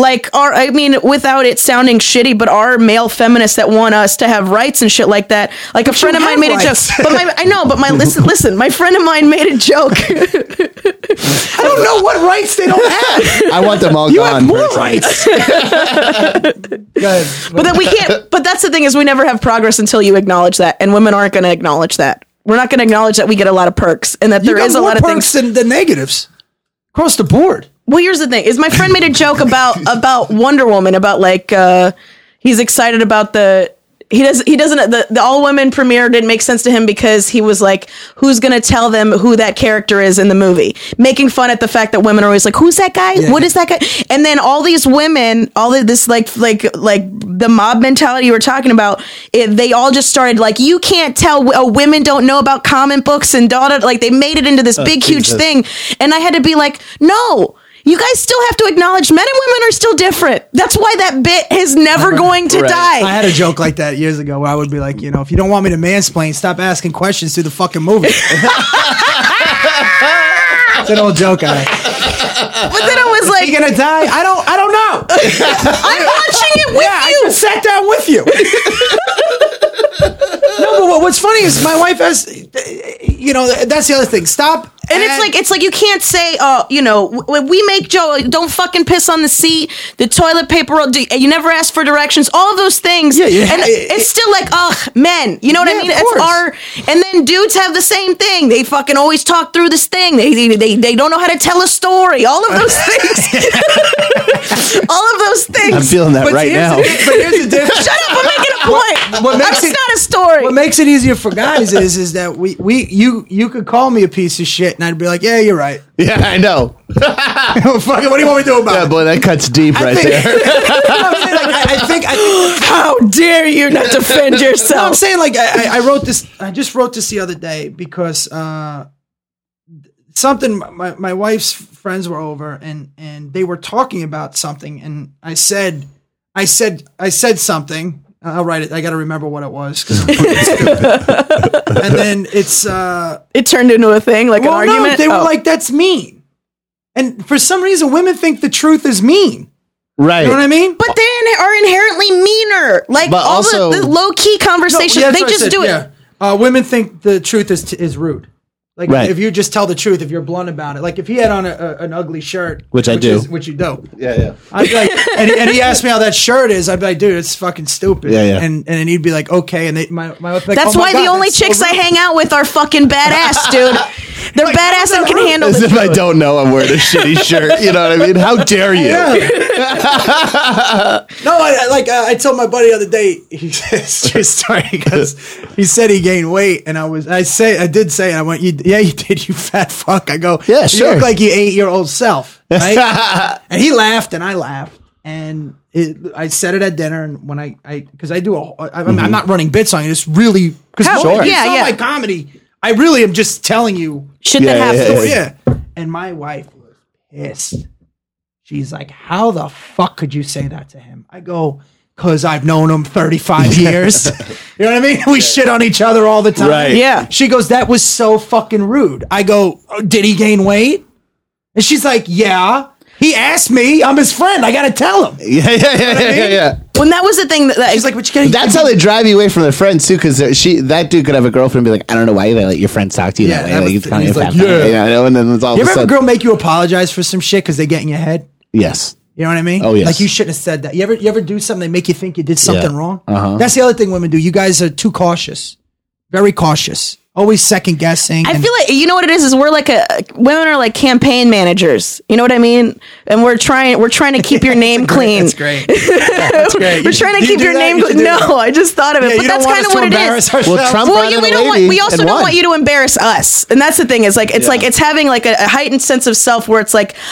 Speaker 5: without it sounding shitty, but are male feminists that want us to have rights and shit like that. Like a friend of mine made a joke. Listen, my friend of mine made a joke.
Speaker 7: I don't know what rights they don't have.
Speaker 6: I want them all
Speaker 7: you
Speaker 6: gone.
Speaker 7: You have more rights.
Speaker 5: But then we can't. But that's the thing is we never have progress until you acknowledge that, and women aren't going to acknowledge that. We're not going to acknowledge that we get a lot of perks and that there is a lot of
Speaker 7: perks
Speaker 5: things.
Speaker 7: than the negatives across the board.
Speaker 5: Well, here's the thing: is my friend made a joke about Wonder Woman, about like he's excited about the. He doesn't the all women premiere didn't make sense to him because he was like, who's gonna tell them who that character is in the movie, making fun at the fact that women are always like, who's that guy? Yeah. What is that guy? And then all these women, all of this like the mob mentality you were talking about, they all just started like, you can't tell women don't know about comic books and like they made it into this big huge thing, and I had to be like, no. You guys still have to acknowledge men and women are still different. That's why that bit is never going to die.
Speaker 7: I had a joke like that years ago where I would be like, you know, if you don't want me to mansplain, stop asking questions through the fucking movie. It's an old joke I had.
Speaker 5: But then I was like,
Speaker 7: you gonna die? I don't know.
Speaker 5: I'm watching it with you.
Speaker 7: I just sat down with you. No, but what's funny is my wife has, you know, that's the other thing. Stop.
Speaker 5: And it's like you can't say, you know, when we make Joe, don't fucking piss on the seat, the toilet paper, you never ask for directions, all of those things. Yeah. And it's still like, men, you know what I mean? It's and then dudes have the same thing. They fucking always talk through this thing. They don't know how to tell a story. All of those things. All of those things.
Speaker 6: I'm feeling that right now.
Speaker 7: But here's the difference.
Speaker 5: Shut up, I'm making a point.
Speaker 7: What makes
Speaker 5: That's not a story.
Speaker 7: What makes it easier for guys is that you could call me a piece of shit and I'd be like, yeah, you're right.
Speaker 6: Yeah, I know.
Speaker 7: Fuck it, what do you want me to do about it?
Speaker 6: Yeah, boy, that cuts deep there.
Speaker 7: I think
Speaker 5: how dare you not defend yourself?
Speaker 7: No, I'm saying like I wrote this. I just wrote this the other day because something. My wife's friends were over and they were talking about something, and I said something. I'll write it. I got to remember what it was. And then it
Speaker 5: turned into a thing, like an argument.
Speaker 7: No, they were like, "That's mean," and for some reason, women think the truth is mean.
Speaker 6: Right.
Speaker 7: You know what I mean?
Speaker 5: But they are inherently meaner. Like
Speaker 6: but
Speaker 5: all
Speaker 6: also,
Speaker 5: the low key conversation, they just do it.
Speaker 7: Yeah. Women think the truth is rude. Like
Speaker 6: right.
Speaker 7: if you just tell the truth, if you're blunt about it. Like if he had on an ugly shirt,
Speaker 6: which you do.
Speaker 7: Yeah. I'd be like, and he asked me how that shirt is. I'd be like, dude, it's fucking stupid.
Speaker 6: Yeah.
Speaker 7: And then he'd be like, okay. And my wife like,
Speaker 5: that's why the only chicks I hang out with are fucking badass, dude. They're like, badass and can handle it.
Speaker 6: As if I don't know I'm wearing a shitty shirt. You know what I mean? How dare you?
Speaker 7: Yeah. No, I told my buddy the other day. It's true story because he said he gained weight, and I did say, I went, yeah, you did, you fat fuck. I go,
Speaker 6: yeah, sure.
Speaker 7: You look like your 8-year-old self, right? And he laughed, and I laughed, and I said it at dinner, and when because I do I'm not running bits on you. It's really because my comedy. I really am just telling you
Speaker 5: shit that happens.
Speaker 7: Yeah. And my wife was pissed. She's like, how the fuck could you say that to him? I go, because I've known him 35 years. You know what I mean? We shit on each other all the time.
Speaker 6: Right.
Speaker 5: Yeah.
Speaker 7: She goes, that was so fucking rude. I go, did he gain weight? And she's like, yeah. He asked me. I'm his friend. I got to tell him.
Speaker 6: Yeah.
Speaker 5: When that was the thing that
Speaker 7: she's like, what you getting?
Speaker 6: That's how they drive you away from their friends too, because that dude could have a girlfriend and be like, I don't know why you let your friends talk to you that way. Like, he's like, yeah. And then it's all.
Speaker 7: You ever have a girl make you apologize for some shit because they get in your head?
Speaker 6: Yes.
Speaker 7: You know what I mean?
Speaker 6: Oh yes.
Speaker 7: Like you shouldn't have said that. You ever do something that make you think you did something wrong? That's the other thing women do. You guys are too cautious, very cautious. Always second guessing.
Speaker 5: I feel like, you know what it is we're like women are like campaign managers. You know what I mean? And we're trying to keep your name clean.
Speaker 7: That's great. That's great.
Speaker 5: We're trying to keep your name clean. No, I just thought of it. But that's kind of what it is.
Speaker 6: Well, Trump
Speaker 5: we also don't want you to embarrass us. And that's the thing is like, it's having like a heightened sense of self where it's like,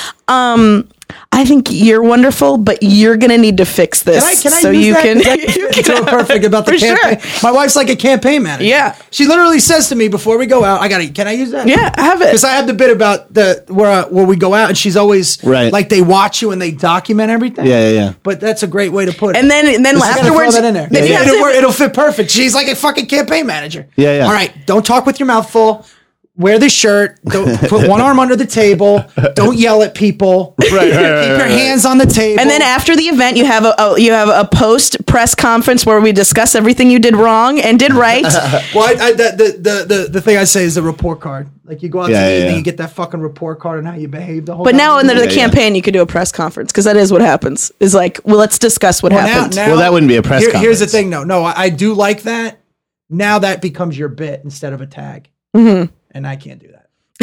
Speaker 5: I think you're wonderful, but you're going to need to fix this.
Speaker 7: Can I
Speaker 5: so
Speaker 7: use
Speaker 5: you
Speaker 7: that?
Speaker 5: can.
Speaker 7: It's so perfect about the campaign. Sure. My wife's like a campaign manager.
Speaker 5: Yeah.
Speaker 7: She literally says to me before we go out, can I use that?
Speaker 5: Yeah, I have it.
Speaker 7: Because I have the bit about where we go out and she's always like they watch you and they document everything.
Speaker 6: Yeah.
Speaker 7: But that's a great way to put it.
Speaker 5: And then afterwards,
Speaker 7: throw that in there. It'll fit perfect. She's like a fucking campaign manager.
Speaker 6: Yeah.
Speaker 7: All right, don't talk with your mouth full. Wear the shirt. Don't put one arm under the table. Don't yell at people.
Speaker 6: Right.
Speaker 7: Keep your hands on the table.
Speaker 5: And then after the event, you have a post press conference where we discuss everything you did wrong and did right.
Speaker 7: Well, the thing I say is the report card. Like you go out to the evening, you get that fucking report card on how you behave the whole.
Speaker 5: But
Speaker 7: time.
Speaker 5: now under the campaign, you could do a press conference because that is what happens. Is like, well, let's discuss what happened.
Speaker 6: Well, that wouldn't be a press conference.
Speaker 7: Here's the thing, no, I do like that. Now that becomes your bit instead of a tag. Mm-hmm. And I can't do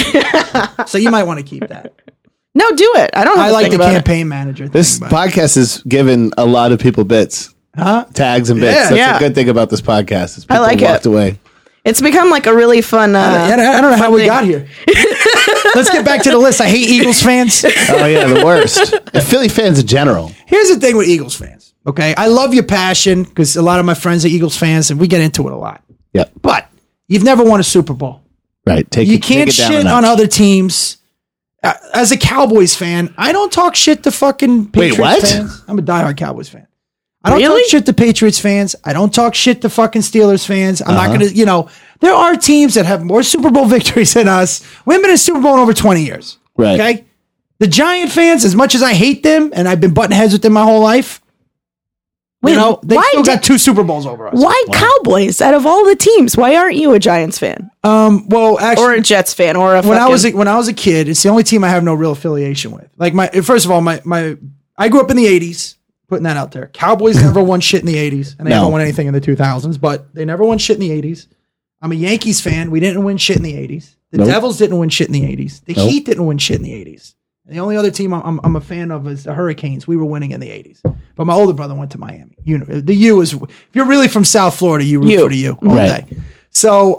Speaker 7: that. So you might want to keep that.
Speaker 5: No, do it. I don't.
Speaker 7: I like the campaign manager.
Speaker 6: This podcast has given a lot of people bits, tags and bits. That's a good thing about this podcast. Is people
Speaker 5: I like
Speaker 6: walked
Speaker 5: it.
Speaker 6: away.
Speaker 5: It's become like a really fun.
Speaker 7: I don't know how we got here. Let's get back to the list. I hate Eagles fans.
Speaker 6: Oh yeah, the worst. And Philly fans in general.
Speaker 7: Here's the thing with Eagles fans. Okay, I love your passion because a lot of my friends are Eagles fans, and we get into it a lot.
Speaker 6: Yeah,
Speaker 7: but you've never won a Super Bowl.
Speaker 6: Right.
Speaker 7: You can't shit on other teams. As a Cowboys fan, I don't talk shit to fucking Patriots fans. I'm a diehard Cowboys fan. I don't talk shit to Patriots fans. I don't talk shit to fucking Steelers fans. I'm not going to, there are teams that have more Super Bowl victories than us. We haven't been in Super Bowl in over 20 years.
Speaker 6: Right.
Speaker 7: Okay? The Giant fans, as much as I hate them, and I've been butting heads with them my whole life, they still got 2 Super Bowls over us.
Speaker 5: Why Cowboys? Out of all the teams, why aren't you a Giants fan?
Speaker 7: Well, actually,
Speaker 5: or a Jets fan, or
Speaker 7: when I was a kid, it's the only team I have no real affiliation with. Like first of all, I grew up in the 80s. Putting that out there. Cowboys never won shit in the 80s, and they never won anything in the 2000s, but they never won shit in the 80s. I'm a Yankees fan. We didn't win shit in the 80s. The Devils didn't win shit in the 80s. The Heat didn't win shit in the 80s. And the only other team I'm a fan of is the Hurricanes. We were winning in the 80s. But my older brother went to Miami. The U is, if you're really from South Florida, you root for the U all day. So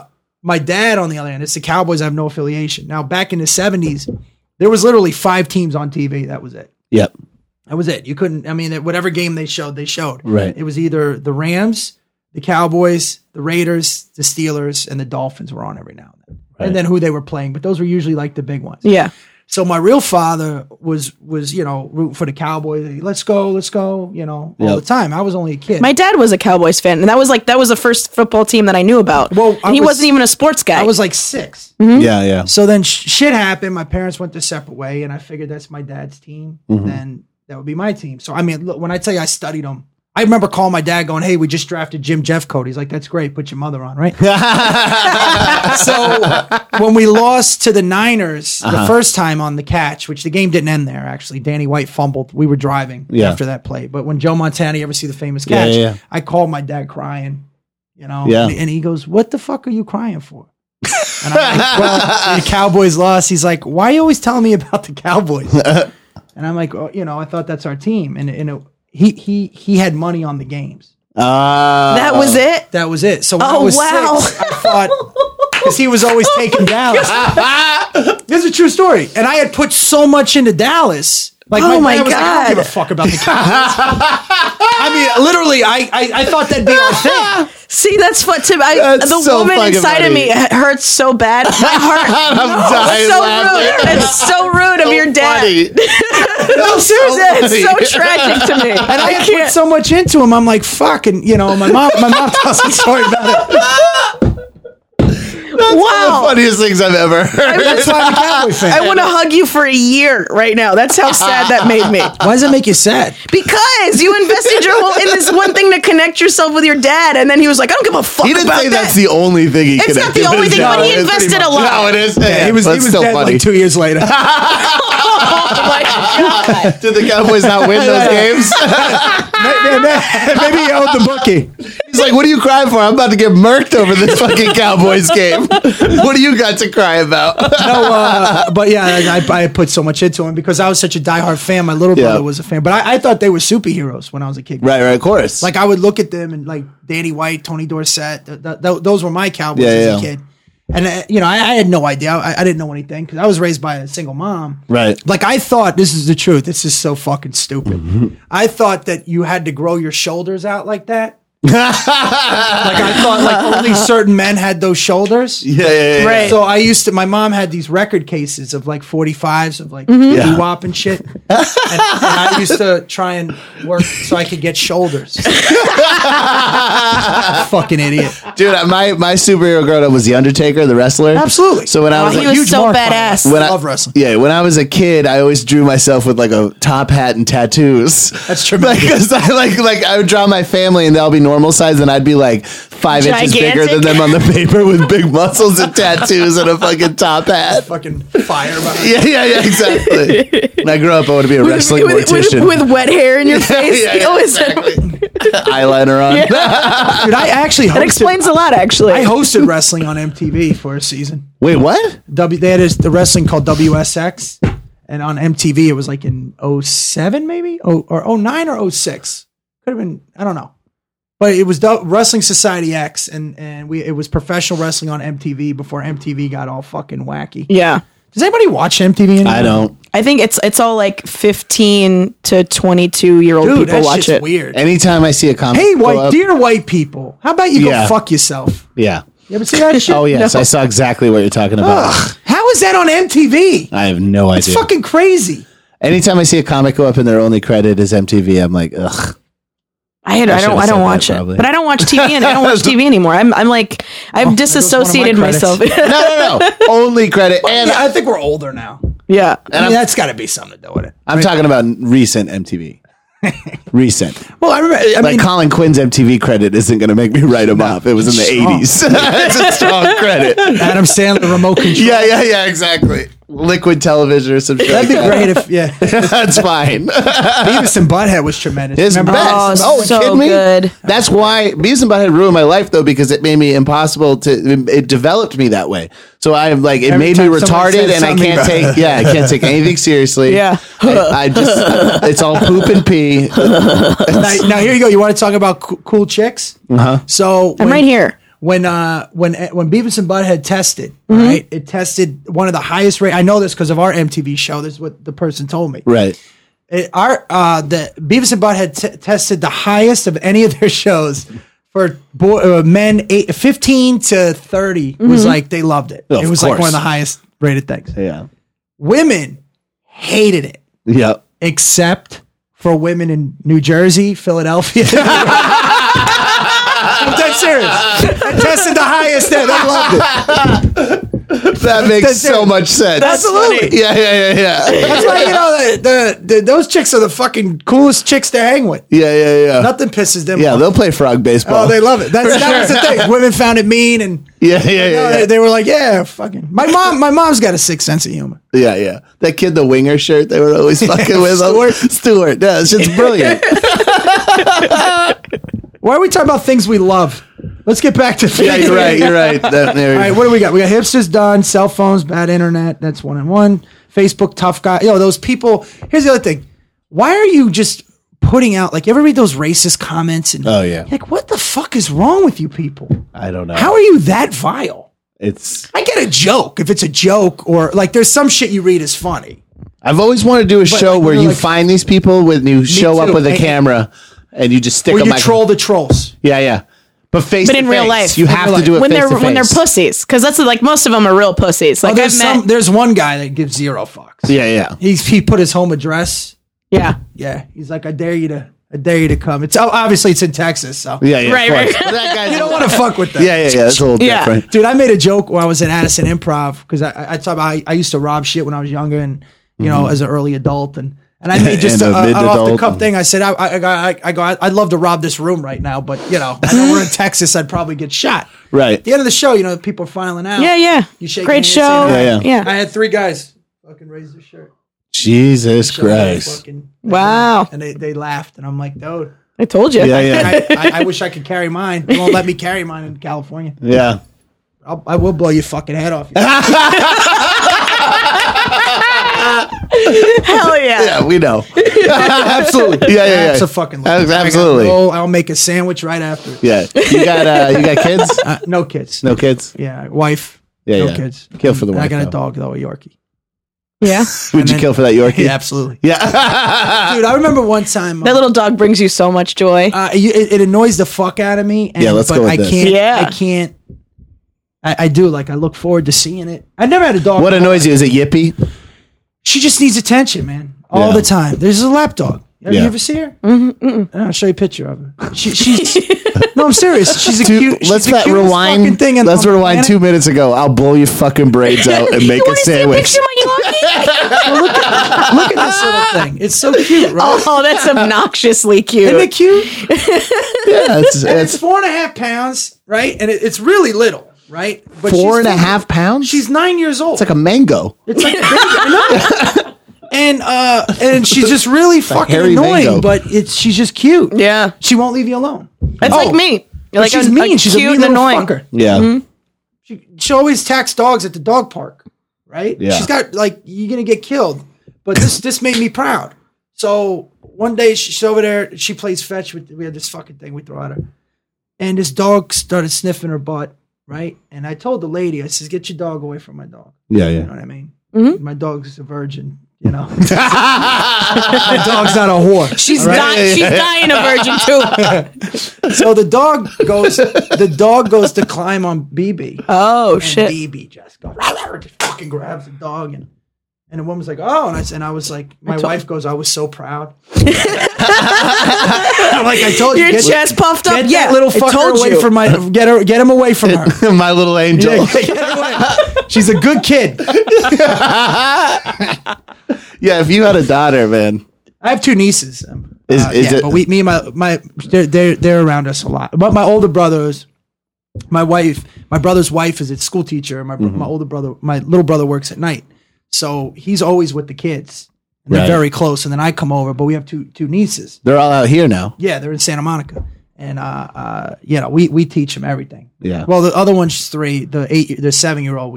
Speaker 7: my dad, on the other hand, it's the Cowboys. I have no affiliation. Now, back in the 70s, there was literally 5 teams on TV. That was it.
Speaker 6: Yep.
Speaker 7: That was it. You couldn't, whatever game they showed.
Speaker 6: Right.
Speaker 7: It was either the Rams, the Cowboys, the Raiders, the Steelers, and the Dolphins were on every now and then. Right. And then who they were playing. But those were usually like the big ones.
Speaker 5: Yeah.
Speaker 7: So my real father was rooting for the Cowboys. Let's go, all the time. I was only a kid.
Speaker 5: My dad was a Cowboys fan, and that was the first football team that I knew about.
Speaker 7: Well,
Speaker 5: he wasn't even a sports guy.
Speaker 7: I was like 6.
Speaker 5: Mm-hmm.
Speaker 6: Yeah.
Speaker 7: So then shit happened. My parents went their separate way, and I figured that's my dad's team. Mm-hmm. Then that would be my team. So, look, when I tell you I studied them, I remember calling my dad going, hey, we just drafted Jim Jeffcoat. He's like, that's great. Put your mother on, right? So when we lost to the Niners the first time on the catch, which the game didn't end there, actually. Danny White fumbled. We were driving after that play. But when Joe Montana, you ever see the famous catch? I called my dad crying, and he goes, what the fuck are you crying for? And I'm like, well, the Cowboys lost. He's like, why are you always telling me about the Cowboys? And I'm like, I thought that's our team. And he had money on the games.
Speaker 5: That was it?
Speaker 7: That was it. So when I was 6, I thought, because he was always taking Dallas. This is a true story. And I had put so much into Dallas. Like my dad was like, I don't give a fuck about the Cowboys. Literally, I thought that'd be our thing.
Speaker 5: See, that's what the
Speaker 6: so
Speaker 5: woman inside of me hurts so bad. My heart. It's so rude of your dad. No, seriously, it's so tragic to me.
Speaker 7: And I put so much into him. I'm like, fuck, and my mom tells a story about it.
Speaker 6: That's one of the funniest things I've ever heard.
Speaker 7: That's why I'm a Cowboy fan.
Speaker 5: I want to hug you for a year right now. That's how sad that made me.
Speaker 7: Why does it make you sad?
Speaker 5: Because you invested your whole in this one thing to connect yourself with your dad, and then he was like, I don't give a fuck about that.
Speaker 6: He didn't say that's the only thing he
Speaker 5: connected. It's not the only thing, but he invested a lot.
Speaker 6: No, it is.
Speaker 7: Yeah, he was
Speaker 6: still
Speaker 7: dead
Speaker 6: funny.
Speaker 7: like 2 years later.
Speaker 5: Oh my God.
Speaker 6: Did the Cowboys not win those games?
Speaker 7: Maybe he owed the bookie.
Speaker 6: He's like, what are you crying for? I'm about to get murked over this fucking Cowboys game. What do you got to cry about?
Speaker 7: But yeah, I put so much into him because I was such a diehard fan. My little brother was a fan, but I thought they were superheroes when I was a kid.
Speaker 6: Right, of course.
Speaker 7: Like I would look at them and like Danny White, Tony Dorsett. Those were my Cowboys as a kid. And I had no idea. I didn't know anything because I was raised by a single mom.
Speaker 6: Right.
Speaker 7: Like I thought, this is the truth. This is so fucking stupid. Mm-hmm. I thought that you had to grow your shoulders out like that. Like I thought like only certain men had those shoulders.
Speaker 6: Yeah.
Speaker 5: Right.
Speaker 7: So my mom had these record cases of like 45s of like doo-wop and shit. And I used to try and work so I could get shoulders. Fucking idiot.
Speaker 6: Dude, my superhero growing up was The Undertaker, the wrestler.
Speaker 7: Absolutely.
Speaker 6: So when I was
Speaker 5: he was
Speaker 7: huge
Speaker 5: so
Speaker 7: mark
Speaker 5: badass.
Speaker 7: I love wrestling.
Speaker 6: Yeah, when I was a kid, I always drew myself with like a top hat and tattoos.
Speaker 7: That's true.
Speaker 6: Because I would draw my family and they'll be normal size, then I'd be like 5 inches bigger than them on the paper with big muscles and tattoos and a fucking top hat.
Speaker 7: Fucking fire behind.
Speaker 6: Yeah, exactly. When I grow up, I want to be a wrestling mortician.
Speaker 5: With wet hair in your face.
Speaker 6: Exactly. Eyeliner on.
Speaker 7: Yeah. Dude, I actually hosted.
Speaker 5: That explains a lot, actually.
Speaker 7: I hosted wrestling on MTV for a season.
Speaker 6: Wait, what?
Speaker 7: They had the wrestling called WSX, and on MTV it was like in 07 maybe, or 09 or 06. Could have been, I don't know. But it was Wrestling Society X, and it was professional wrestling on MTV before MTV got all fucking wacky.
Speaker 5: Yeah.
Speaker 7: Does anybody watch MTV anymore?
Speaker 6: I don't.
Speaker 5: I think it's all like 15 to 22-year-old
Speaker 7: Dude,
Speaker 5: people
Speaker 7: that
Speaker 5: watch
Speaker 7: shit's
Speaker 5: it.
Speaker 7: Weird.
Speaker 6: Anytime I see a comic,
Speaker 7: Hey,
Speaker 6: go up-
Speaker 7: dear white people, how about you
Speaker 6: Yeah.
Speaker 7: go fuck yourself?
Speaker 6: Yeah.
Speaker 7: You ever see that shit?
Speaker 6: Oh yes,
Speaker 5: No.
Speaker 6: I saw exactly what you're talking about.
Speaker 7: Ugh, how is that on MTV?
Speaker 6: I have no
Speaker 7: It's
Speaker 6: idea.
Speaker 7: fucking crazy.
Speaker 6: Anytime I see a comic go up and their only credit is MTV, I'm like, ugh.
Speaker 5: I
Speaker 6: should've
Speaker 5: don't
Speaker 6: said
Speaker 5: watch
Speaker 6: that,
Speaker 5: it,
Speaker 6: probably.
Speaker 5: but I don't watch TV. And I don't watch TV anymore. I'm like I've disassociated
Speaker 7: credits.
Speaker 5: myself.
Speaker 6: No. Only credit. And
Speaker 7: Yeah, I think we're older now.
Speaker 5: Yeah.
Speaker 7: I mean, that's got to be something to do with it.
Speaker 6: I'm talking about recent MTV. Recent.
Speaker 7: Well, I remember. I
Speaker 6: Like
Speaker 7: mean,
Speaker 6: Colin Quinn's MTV credit isn't going to make me write him off. It was in the
Speaker 7: Strong.
Speaker 6: 80s. It's a strong credit.
Speaker 7: Adam Sandler remote control.
Speaker 6: Yeah, exactly. Liquid television or some shit.
Speaker 7: That'd be
Speaker 6: like
Speaker 7: great if, yeah.
Speaker 6: that. That's fine.
Speaker 7: Beavis and Butthead was tremendous.
Speaker 6: It's
Speaker 7: Remember
Speaker 6: best.
Speaker 7: that?
Speaker 5: Oh,
Speaker 6: you
Speaker 5: so
Speaker 6: kidding me?
Speaker 5: good.
Speaker 6: That's why Beavis and Butthead ruined my life, though, because it made me impossible to. It developed me that way. So I'm like, it
Speaker 7: Every
Speaker 6: made me
Speaker 7: time somebody
Speaker 6: retarded,
Speaker 7: says
Speaker 6: and I
Speaker 7: something
Speaker 6: can't
Speaker 7: about-
Speaker 6: take. Yeah, I can't take anything seriously.
Speaker 5: Yeah.
Speaker 6: I just. It's all poop and pee.
Speaker 7: Now, here you go. You want to talk about cool chicks?
Speaker 6: Uh-huh.
Speaker 7: So
Speaker 5: I'm right here.
Speaker 7: When Beavis and Butthead tested, right? It tested one of the highest rate. I know this because of our MTV show. This is what the person told me.
Speaker 6: Right.
Speaker 7: The Beavis and Butthead tested the highest of any of their shows for men 15 to 30. Was like they loved it.
Speaker 6: Of
Speaker 7: It was like
Speaker 6: course.
Speaker 7: one of the highest rated things.
Speaker 6: Yeah.
Speaker 7: Women hated it,
Speaker 6: Yep.
Speaker 7: except for women in New Jersey, Philadelphia. I'm dead serious. I tested the highest there. They loved it.
Speaker 6: That makes
Speaker 7: That's
Speaker 6: so
Speaker 7: it.
Speaker 6: much sense.
Speaker 7: Absolutely.
Speaker 6: Yeah.
Speaker 7: That's why, you know, those chicks are the fucking coolest chicks to hang with.
Speaker 6: Yeah.
Speaker 7: Nothing pisses them
Speaker 6: Yeah,
Speaker 7: off.
Speaker 6: they'll play frog baseball.
Speaker 7: Oh, they love it. That was the thing. Women found it mean, and
Speaker 6: Yeah.
Speaker 7: they were like, "Yeah, fucking." My mom's got a sick sense of humor.
Speaker 6: Yeah. That kid, the winger shirt, they were always fucking with Stewart. Yeah, it's just brilliant.
Speaker 7: Why are we talking about things we love? Let's get back to things.
Speaker 6: Yeah, you're right. There we
Speaker 7: All right,
Speaker 6: go.
Speaker 7: what do we got? We got hipsters done, cell phones, bad internet. That's 1 and 1. Facebook, tough guy. Those people. Here's the other thing. Why are you just putting out, like, you ever read those racist comments? And
Speaker 6: Oh, yeah.
Speaker 7: like, what the fuck is wrong with you people?
Speaker 6: I don't know.
Speaker 7: How are you that vile?
Speaker 6: It's.
Speaker 7: I get a joke if it's a joke, or like there's some shit you read is funny.
Speaker 6: I've always wanted to do a show
Speaker 7: like,
Speaker 6: where
Speaker 7: you're
Speaker 6: you
Speaker 7: like-
Speaker 6: find these people when you show up
Speaker 7: too.
Speaker 6: with a
Speaker 7: And-
Speaker 6: camera and you just stick
Speaker 7: Or
Speaker 6: a
Speaker 7: you
Speaker 6: mic-
Speaker 7: troll the trolls.
Speaker 6: Yeah. But face
Speaker 5: But
Speaker 6: to
Speaker 5: in real
Speaker 6: face.
Speaker 5: life.
Speaker 6: You
Speaker 5: In
Speaker 6: have
Speaker 7: real
Speaker 6: to do it
Speaker 5: when
Speaker 6: face
Speaker 5: they're
Speaker 6: to
Speaker 5: when they're
Speaker 6: face.
Speaker 5: pussies, because that's like most of them are real pussies. Like I've met.
Speaker 7: There's one guy that gives zero fucks.
Speaker 6: Yeah.
Speaker 7: He put his home address.
Speaker 5: Yeah.
Speaker 7: Yeah, he's like, I dare you to come. It's obviously it's in Texas, so
Speaker 6: Yeah.
Speaker 5: Right,
Speaker 6: of
Speaker 5: right.
Speaker 6: course. But that guy's
Speaker 7: you don't want to fuck with them.
Speaker 6: Yeah. That's a little
Speaker 5: Yeah.
Speaker 6: different.
Speaker 7: Dude, I made a joke when I was in Addison Improv because I talk about I used to rob shit when I was younger and as an early adult and I made just
Speaker 6: And
Speaker 7: a
Speaker 6: a
Speaker 7: off the
Speaker 6: mid-adult.
Speaker 7: cuff thing. I said I'd love to rob this room right now, but I know we're in Texas. I'd probably get shot.
Speaker 6: Right.
Speaker 7: At the end of the show, people are filing out.
Speaker 5: Yeah.
Speaker 7: You shake
Speaker 5: Great
Speaker 7: hands,
Speaker 5: show.
Speaker 7: say hi.
Speaker 6: Yeah.
Speaker 7: I had 3 guys fucking raise their shirt.
Speaker 6: Jesus
Speaker 7: Show me
Speaker 6: Christ.
Speaker 7: fucking-
Speaker 5: Wow.
Speaker 7: And they laughed, and I'm like, dude.
Speaker 5: I told you.
Speaker 6: Yeah.
Speaker 7: I wish I could carry mine. They won't let me carry mine in California.
Speaker 6: Yeah.
Speaker 7: I will blow your fucking head off.
Speaker 5: Hell yeah.
Speaker 6: Yeah, we know.
Speaker 7: Absolutely.
Speaker 6: Yeah.
Speaker 7: Absolutely.
Speaker 6: Absolutely.
Speaker 7: I'll make a sandwich right after.
Speaker 6: Yeah. You got kids?
Speaker 7: No kids.
Speaker 6: No kids?
Speaker 7: Yeah, wife.
Speaker 6: Yeah,
Speaker 7: no
Speaker 6: yeah.
Speaker 7: kids.
Speaker 6: Kill for the
Speaker 7: And
Speaker 6: wife,
Speaker 7: I got
Speaker 6: though.
Speaker 7: a dog though, a Yorkie.
Speaker 5: Yeah.
Speaker 6: Would you kill for that Yorkie?
Speaker 7: Yeah, absolutely.
Speaker 6: Yeah.
Speaker 7: Dude, I remember one time.
Speaker 5: That little dog brings you so much joy.
Speaker 7: It annoys the fuck out of me. And,
Speaker 6: Yeah, let's
Speaker 7: but
Speaker 6: go with
Speaker 7: I
Speaker 6: this.
Speaker 7: can't.
Speaker 5: Yeah.
Speaker 7: I can't. I do. Like, I look forward to seeing it. I never had a dog.
Speaker 6: What annoys you? Is it Yippee?
Speaker 7: She just needs attention, man. All
Speaker 6: Yeah.
Speaker 7: the time. There's a lap dog. Have you
Speaker 6: Yeah.
Speaker 7: ever see her? I'll show you a picture of her. She's no, I'm serious. She's a cute.
Speaker 6: Let's
Speaker 7: she's the cutest
Speaker 6: rewind.
Speaker 7: fucking thing on
Speaker 6: Let's
Speaker 7: the
Speaker 6: rewind
Speaker 7: planet.
Speaker 6: 2 minutes ago. I'll blow your fucking braids out and make
Speaker 5: You
Speaker 6: a
Speaker 5: want to see a
Speaker 6: sandwich.
Speaker 5: picture of my Yorkie?
Speaker 7: Look at this little thing. It's so cute, right?
Speaker 5: Oh, that's obnoxiously cute.
Speaker 7: Isn't it cute?
Speaker 6: it's
Speaker 7: It's 4.5 pounds, right? And it's really little, right? But
Speaker 6: 4.5 pounds.
Speaker 7: She's 9 years old.
Speaker 6: It's like a mango.
Speaker 7: It's like a baby, I know. And she's just really fucking
Speaker 6: hairy
Speaker 7: annoying,
Speaker 6: mango.
Speaker 7: but she's just cute.
Speaker 5: Yeah.
Speaker 7: She won't leave you alone.
Speaker 5: That's like me. You're like
Speaker 7: she's mean. She's a
Speaker 5: cute
Speaker 7: mean
Speaker 5: and
Speaker 7: little
Speaker 5: annoying.
Speaker 7: fucker.
Speaker 6: Yeah.
Speaker 7: She always attacks dogs at the dog park, right?
Speaker 6: Yeah.
Speaker 7: She's got like, you're gonna get killed, but this made me proud. So one day she's over there. She plays fetch with. We had this fucking thing we throw at her, and this dog started sniffing her butt, right? And I told the lady, I says, "Get your dog away from my dog."
Speaker 6: Yeah.
Speaker 7: You know what I mean? My dog's a virgin. You know, my dog's not a whore.
Speaker 5: She's dying a virgin too.
Speaker 7: So the dog goes to climb on BB.
Speaker 5: Oh
Speaker 7: and
Speaker 5: shit.
Speaker 7: BB just goes, just fucking grabs the dog and the woman's like, oh, and I was like, my wife goes, I was so proud. Like I told you,
Speaker 5: Your chest puffed up.
Speaker 7: Get
Speaker 5: Yeah,
Speaker 7: that little
Speaker 5: I
Speaker 7: fucker
Speaker 5: told
Speaker 7: away
Speaker 5: you.
Speaker 7: from get him away from her.
Speaker 6: My little angel.
Speaker 7: Yeah, get her away. She's a good kid.
Speaker 6: Yeah, if you had a daughter, man.
Speaker 7: I have 2 nieces.
Speaker 6: Is it?
Speaker 7: But me and my they're around us a lot. But my older brothers, my brother's wife is a school teacher. My little brother works at night, so he's always with the kids. And they're
Speaker 6: Right.
Speaker 7: very close. And then I come over, but we have two nieces.
Speaker 6: They're all out here now.
Speaker 7: Yeah, they're in Santa Monica, and we teach them everything.
Speaker 6: Yeah.
Speaker 7: Well, the other one's 3. The 7-year-old,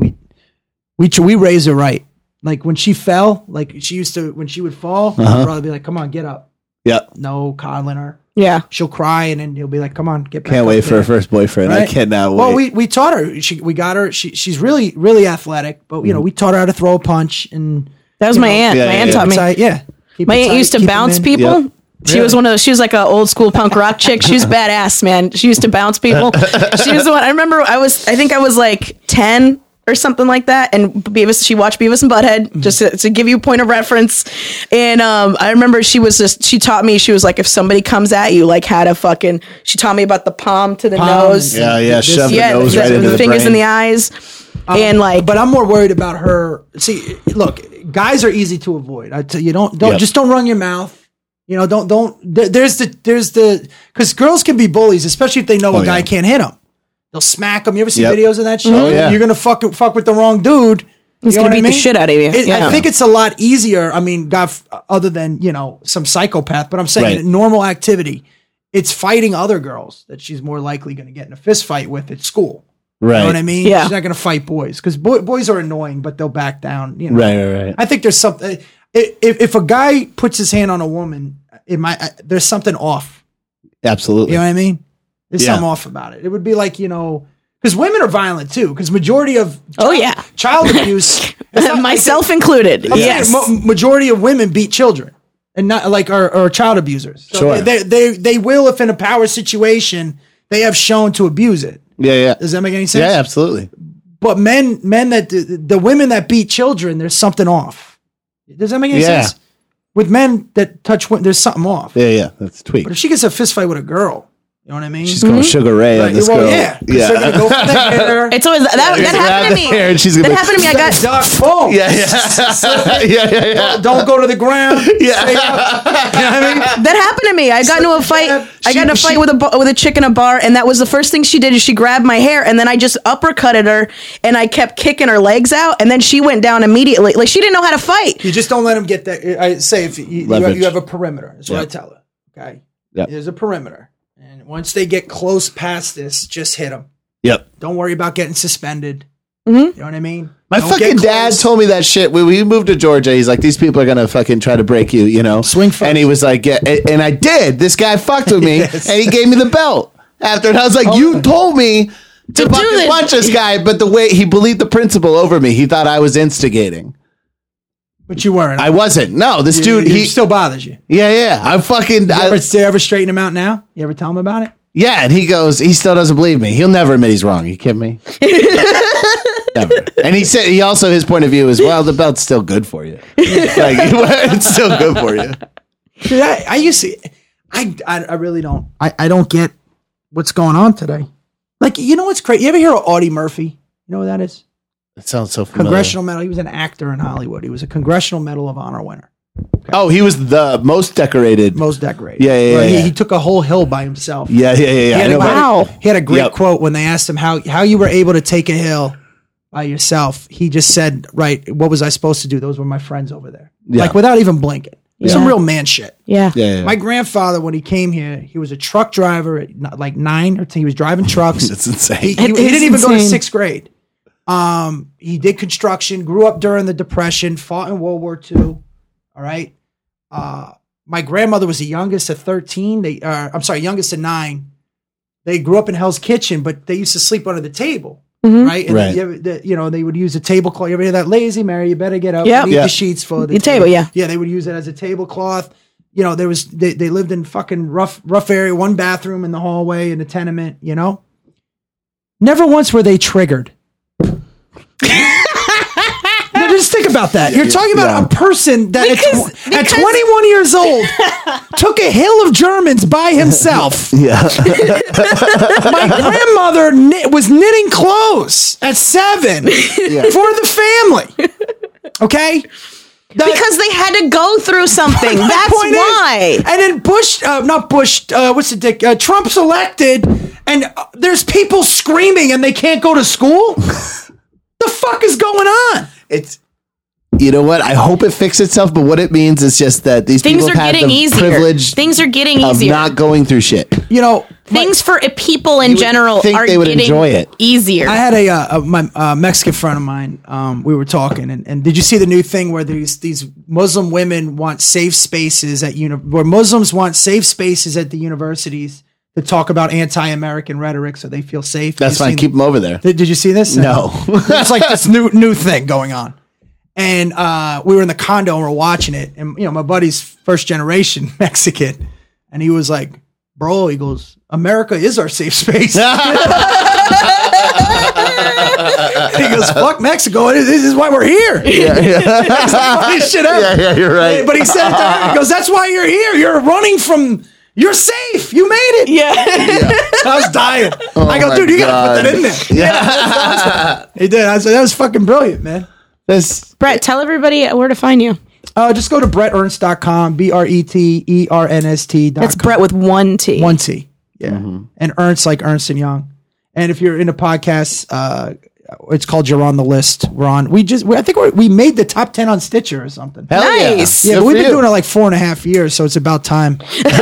Speaker 7: we raise her right. Like when she fell, like she used to, when she would fall, my brother would be like, "Come on, get up."
Speaker 6: Yeah.
Speaker 7: No coddling her.
Speaker 5: Yeah.
Speaker 7: She'll cry, and then he'll be like, "Come on, get back."
Speaker 6: Can't
Speaker 7: up
Speaker 6: wait for
Speaker 7: there."
Speaker 6: her first boyfriend. I
Speaker 7: Right?
Speaker 6: cannot wait.
Speaker 7: Well, we taught her. We got her. She's really, really athletic, but we taught her how to throw a punch. And
Speaker 5: That was my aunt.
Speaker 6: Yeah,
Speaker 5: My
Speaker 6: yeah,
Speaker 5: aunt
Speaker 6: yeah.
Speaker 5: taught me.
Speaker 7: Keep
Speaker 5: My
Speaker 7: it
Speaker 5: aunt
Speaker 7: tight,
Speaker 5: used to
Speaker 7: keep 'em
Speaker 5: bounce
Speaker 7: in.
Speaker 5: people.
Speaker 6: Yep.
Speaker 5: She was one of those. She was like an old school punk rock chick. She was badass, man. She used to bounce people. She was the one. I remember. I think I was like 10 or something like that. And she watched Beavis and Butthead just to give you a point of reference. And I remember she taught me. She was like, if somebody comes at you, like how to fucking. She taught me about the palm to the nose.
Speaker 6: Yeah. Shove the
Speaker 5: Yeah,
Speaker 6: nose right into the
Speaker 5: fingers
Speaker 6: brain.
Speaker 5: in the eyes. And like,
Speaker 7: but I'm more worried about her. See, look, guys are easy to avoid. I tell you, don't
Speaker 6: Yep.
Speaker 7: just don't run your mouth. You know, don't. There's the because girls can be bullies, especially if they know a guy
Speaker 6: yeah.
Speaker 7: can't hit them. They'll smack them. You ever see
Speaker 6: Yep.
Speaker 7: videos of that shit?
Speaker 6: Oh, yeah.
Speaker 7: You're gonna fuck with the wrong dude.
Speaker 5: he's
Speaker 7: You know
Speaker 5: gonna
Speaker 7: what I
Speaker 5: beat
Speaker 7: mean?
Speaker 5: the shit out of you. Yeah.
Speaker 7: I think it's a lot easier. I mean, God, other than some psychopath, but I'm saying
Speaker 6: Right.
Speaker 7: in normal activity, it's fighting other girls that she's more likely going to get in a fist fight with at school.
Speaker 6: Right.
Speaker 7: You know what I mean?
Speaker 5: Yeah.
Speaker 7: She's not going to fight boys because boys are annoying, but they'll back down. You know?
Speaker 6: Right.
Speaker 7: I think there's something. If a guy puts his hand on a woman, there's something off.
Speaker 6: Absolutely.
Speaker 7: You know what I mean? There's
Speaker 6: Yeah.
Speaker 7: something off about it. It would be like because women are violent too. Because majority of child abuse, it's not-
Speaker 5: myself included.
Speaker 7: I'm saying
Speaker 5: Yes.
Speaker 7: majority of women beat children and not like are child abusers. So
Speaker 6: Sure.
Speaker 7: they will, if in a power situation, they have shown to abuse it.
Speaker 6: Yeah.
Speaker 7: Does that make any sense?
Speaker 6: Yeah, absolutely.
Speaker 7: But men that the women that beat children, there's something off. Does that make any
Speaker 6: Yeah.
Speaker 7: sense? With men that touch women, there's something off.
Speaker 6: Yeah. That's tweak.
Speaker 7: But if she gets a fist fight with a girl, you know what I mean?
Speaker 6: She's going Sugar Ray on this girl.
Speaker 7: Yeah. 'Cause they're gonna go for the hair.
Speaker 5: It's always that happened to me.
Speaker 6: Hair and she's gonna
Speaker 5: That
Speaker 6: be-
Speaker 5: happened to me. I got
Speaker 7: Duck, boom.
Speaker 6: Yeah.
Speaker 7: Don't go to the ground.
Speaker 6: Yeah.
Speaker 7: Stay up. You know what I mean?
Speaker 5: that happened to me. I got into a fight. I got in a fight with a chick in a bar, and that was the first thing she did. Is she grabbed my hair, and then I just uppercutted her, and I kept kicking her legs out, and then she went down immediately. Like she didn't know how to fight.
Speaker 7: You just don't let them get that. I say if you
Speaker 6: Leverage.
Speaker 7: have a perimeter. That's what
Speaker 6: Yeah.
Speaker 7: I tell her. Okay.
Speaker 6: Yeah.
Speaker 7: There's a perimeter. And once they get close past this, just hit them.
Speaker 6: Yep.
Speaker 7: Don't worry about getting suspended.
Speaker 5: Mm-hmm.
Speaker 7: You know what I mean?
Speaker 6: My
Speaker 7: Don't
Speaker 6: fucking
Speaker 7: get
Speaker 6: dad
Speaker 7: close.
Speaker 6: told me that shit when we moved to Georgia. He's like, these people are gonna fucking try to break you, you know.
Speaker 7: Swing first.
Speaker 6: And he was like, yeah, and I did. This guy fucked with me,
Speaker 7: Yes.
Speaker 6: and he gave me the belt after. And I was like, you told me to
Speaker 5: do
Speaker 6: fucking
Speaker 5: this.
Speaker 6: punch this guy, but the way he believed the principal over me, he thought I was instigating.
Speaker 7: But you weren't.
Speaker 6: I wasn't. No, this dude,
Speaker 7: he
Speaker 6: he
Speaker 7: still bothers you.
Speaker 6: yeah. I'm fucking.
Speaker 7: You ever straighten him out now? You ever tell him about it?
Speaker 6: Yeah, and he goes, he still doesn't believe me. He'll never admit he's wrong. You kidding me? Never. And he said, he also, his point of view is, well, the belt's still good for you. Like, it's still good for you.
Speaker 7: Dude, I used to, I really don't, I don't get what's going on today. Like, you know what's crazy? You ever hear of Audie Murphy? You know who that is?
Speaker 6: It sounds so familiar.
Speaker 7: Congressional Medal. He was an actor in Hollywood. He was a Congressional Medal of Honor winner.
Speaker 6: Oh, he was the most decorated.
Speaker 7: Most decorated.
Speaker 6: Yeah.
Speaker 7: He took a whole hill by himself.
Speaker 6: Yeah. I know,
Speaker 5: Wow.
Speaker 7: He had a great quote when they asked him how you were able to take a hill by yourself. He just said, right, what was I supposed to do? Those were my friends over there.
Speaker 6: Yeah.
Speaker 7: Like without even blinking. Some real man shit.
Speaker 5: Yeah.
Speaker 7: My grandfather, when he came here, he was a truck driver at like 9 or 10. He was driving trucks.
Speaker 6: That's insane.
Speaker 7: He didn't even go to 6th grade. He did construction, grew up during the Depression, fought in World War II. All right. My grandmother was the youngest of 13. Youngest of 9. They grew up in Hell's Kitchen, but they used to sleep under the table. Right? And they would use a tablecloth. You ever hear that? Lazy Mary, you better get up and eat the sheets for the
Speaker 5: table. Yeah.
Speaker 7: Yeah, they would use it as a tablecloth. You know, they lived in fucking rough area, one bathroom in the hallway in the tenement, you know? Never once were they triggered. Now, just think about that. You're talking about a person that at 21 years old took a hill of Germans by himself.
Speaker 6: Yeah.
Speaker 7: My grandmother was knitting clothes at 7 for the family. Okay?
Speaker 5: Because they had to go through something. That's why.
Speaker 7: And then Trump's elected, and there's people screaming and they can't go to school? The fuck is going on?
Speaker 6: It's, you know what? I hope it fixes itself, but what it means is just that these
Speaker 5: Things
Speaker 6: people
Speaker 5: are
Speaker 6: have
Speaker 5: getting
Speaker 6: the
Speaker 5: easier.
Speaker 6: privilege
Speaker 5: Things are getting
Speaker 6: of
Speaker 5: easier.
Speaker 6: not going through shit.
Speaker 7: You know,
Speaker 5: Things for people in general
Speaker 6: think
Speaker 5: are
Speaker 6: they would
Speaker 5: getting
Speaker 6: enjoy it.
Speaker 5: easier.
Speaker 7: I had my Mexican friend of mine. We were talking, and did you see the new thing where these Muslim women want safe spaces where Muslims want safe spaces at the universities to talk about anti-American rhetoric, so they feel safe?
Speaker 6: That's fine. Keep them over there.
Speaker 7: Did you see this?
Speaker 6: No.
Speaker 7: It's like this new thing going on. And we were in the condo and we're watching it. And, my buddy's first generation Mexican. And he was like, bro, he goes, America is our safe space. He goes, fuck Mexico. This is why we're here. That's the funniest shit ever.
Speaker 6: Yeah, you're right.
Speaker 7: But he said it to her. He goes, that's why you're here. You're running from... You're safe. You made it.
Speaker 5: Yeah.
Speaker 7: I was dying. I go, dude, you got to put that in there. Yeah. He did. I said, that was fucking brilliant, man.
Speaker 5: Brett, tell everybody where to find you.
Speaker 7: Just go to BrettErnst.com, BRETERNST.com.
Speaker 5: That's Brett with one T.
Speaker 7: One T. Yeah. And Ernst like Ernst and Young. And if you're into podcasts, it's called You're on the List. I think we made the top 10 on Stitcher or something.
Speaker 6: Hell
Speaker 5: Nice.
Speaker 7: Yeah, but we've been doing it like 4.5 years, so it's about time.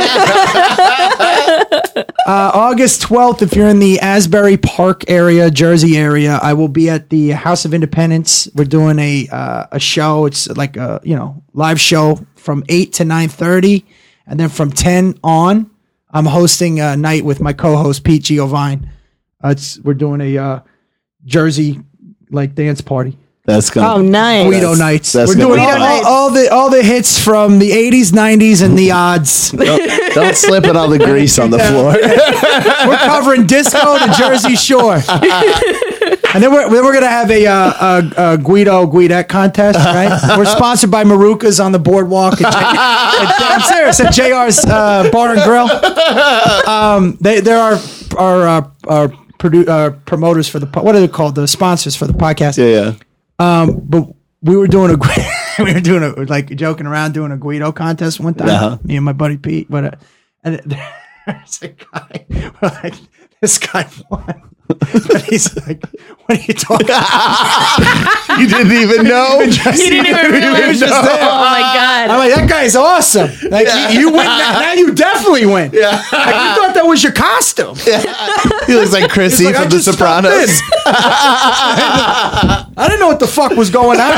Speaker 7: August 12th, if you're in the Asbury Park area, Jersey area, I will be at the House of Independence. We're doing a show. It's like a live show from 8 to 9:30, and then from 10 on, I'm hosting a night with my co-host Pete Giovine. We're doing a Jersey like dance party.
Speaker 6: That's good.
Speaker 5: Oh, nice.
Speaker 7: Guido nights.
Speaker 6: That's
Speaker 7: We're doing all the hits from the 80s, 90s, and the odds.
Speaker 6: Don't slip in all the grease on the floor.
Speaker 7: We're covering disco to Jersey Shore. And then we're going to have a Guidette contest, right? We're sponsored by Maruka's on the boardwalk. I'm serious, at JR's Bar and Grill. They're our promoters for the what are they called? The sponsors for the podcast.
Speaker 6: Yeah.
Speaker 7: But we were doing joking around doing a Guido contest one time. Me and my buddy Pete. But and there's a guy. Like, this guy won. But he's like, what are you talking about?
Speaker 6: You didn't even know.
Speaker 5: You didn't even realize. Oh my god!
Speaker 7: I'm like, that guy's awesome. Like you win now, you definitely win. Yeah, like, you thought that was your costume.
Speaker 6: He looks like Chrissy
Speaker 7: like,
Speaker 6: from The Sopranos.
Speaker 7: I didn't know what the fuck was going on.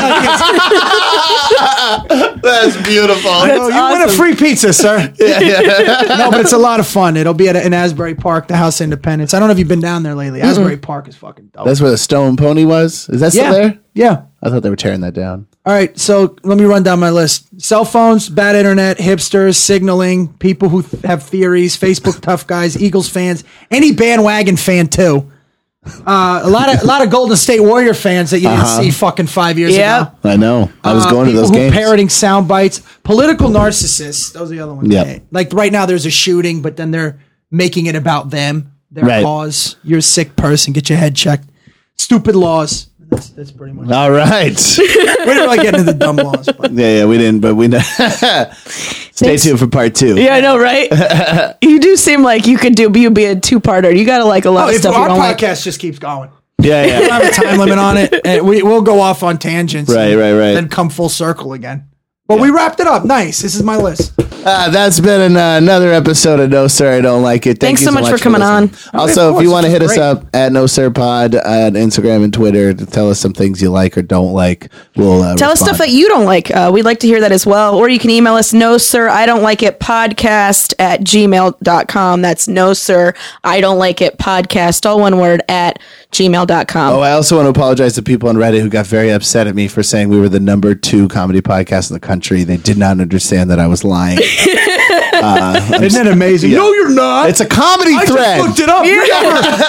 Speaker 6: That's beautiful.
Speaker 7: You win a free pizza, sir. No, but it's a lot of fun. It'll be in Asbury Park, the House of Independence. I don't know if you've been down there lately. Asbury Park is fucking dope.
Speaker 6: That's where the Stone Pony was? Is that still there?
Speaker 7: Yeah.
Speaker 6: I thought they were tearing that down.
Speaker 7: All right, so let me run down my list. Cell phones, bad internet, hipsters, signaling, people who have theories, Facebook tough guys, Eagles fans, any bandwagon fan too. A lot of Golden State Warrior fans that you didn't see fucking 5 years ago.
Speaker 6: I know. I was going to those
Speaker 7: people who
Speaker 6: games.
Speaker 7: Parroting sound bites, political narcissists. Those are the other ones.
Speaker 6: Yep.
Speaker 7: Like right now, there's a shooting, but then they're making it about them, their
Speaker 6: Right.
Speaker 7: cause. You're a sick person. Get your head checked. Stupid laws. That's pretty much.
Speaker 6: All right.
Speaker 7: We didn't really get into the dumb laws, but
Speaker 6: Yeah, we didn't, but we know. Stay tuned for part 2.
Speaker 5: Yeah, I know, right? You do seem like you'd be a two-parter. You got to like a lot of
Speaker 7: if
Speaker 5: stuff you
Speaker 7: our
Speaker 5: don't
Speaker 7: podcast
Speaker 5: like.
Speaker 7: just keeps going.
Speaker 6: Yeah,
Speaker 7: We don't
Speaker 6: yeah.
Speaker 7: have a time limit on it, and we'll go off on tangents.
Speaker 6: Right,
Speaker 7: and
Speaker 6: right, right.
Speaker 7: Then come full circle again. But we wrapped it up. Nice. This is my list.
Speaker 6: That's been another episode of No Sir, I Don't Like It.
Speaker 5: Thanks so much for coming on.
Speaker 6: listening.
Speaker 7: Oh,
Speaker 6: Also,
Speaker 7: of
Speaker 6: if you
Speaker 7: course,
Speaker 6: want to
Speaker 7: this
Speaker 6: hit
Speaker 7: was
Speaker 6: us
Speaker 7: great.
Speaker 6: up at No Sir Pod on Instagram and Twitter to tell us some things you like or don't like, we'll
Speaker 5: Tell us stuff that you don't like. We'd like to hear that as well. Or you can email us, no sir, I don't like it podcast at gmail.com. That's no sir, I don't like it podcast, all one word, at gmail.com.
Speaker 6: Oh, I also want to apologize to people on Reddit who got very upset at me for saying we were the number 2 comedy podcast in the country. They did not understand that I was lying.
Speaker 7: Isn't that amazing? No, you're not.
Speaker 6: It's a comedy
Speaker 7: I
Speaker 6: thread.
Speaker 7: just looked it up. You're number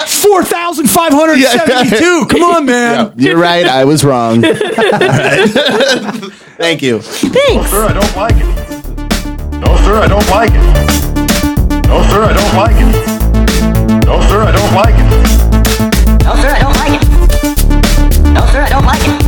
Speaker 7: 4,572. Come on, man.
Speaker 6: You're right. I was wrong. All right. Thank you.
Speaker 5: Thanks.
Speaker 2: Sir, I don't like it. No, sir, I don't like it. No, sir, I don't like it. No, sir, I don't like it.
Speaker 8: No, sir, I don't like it. No, sir, I don't like it.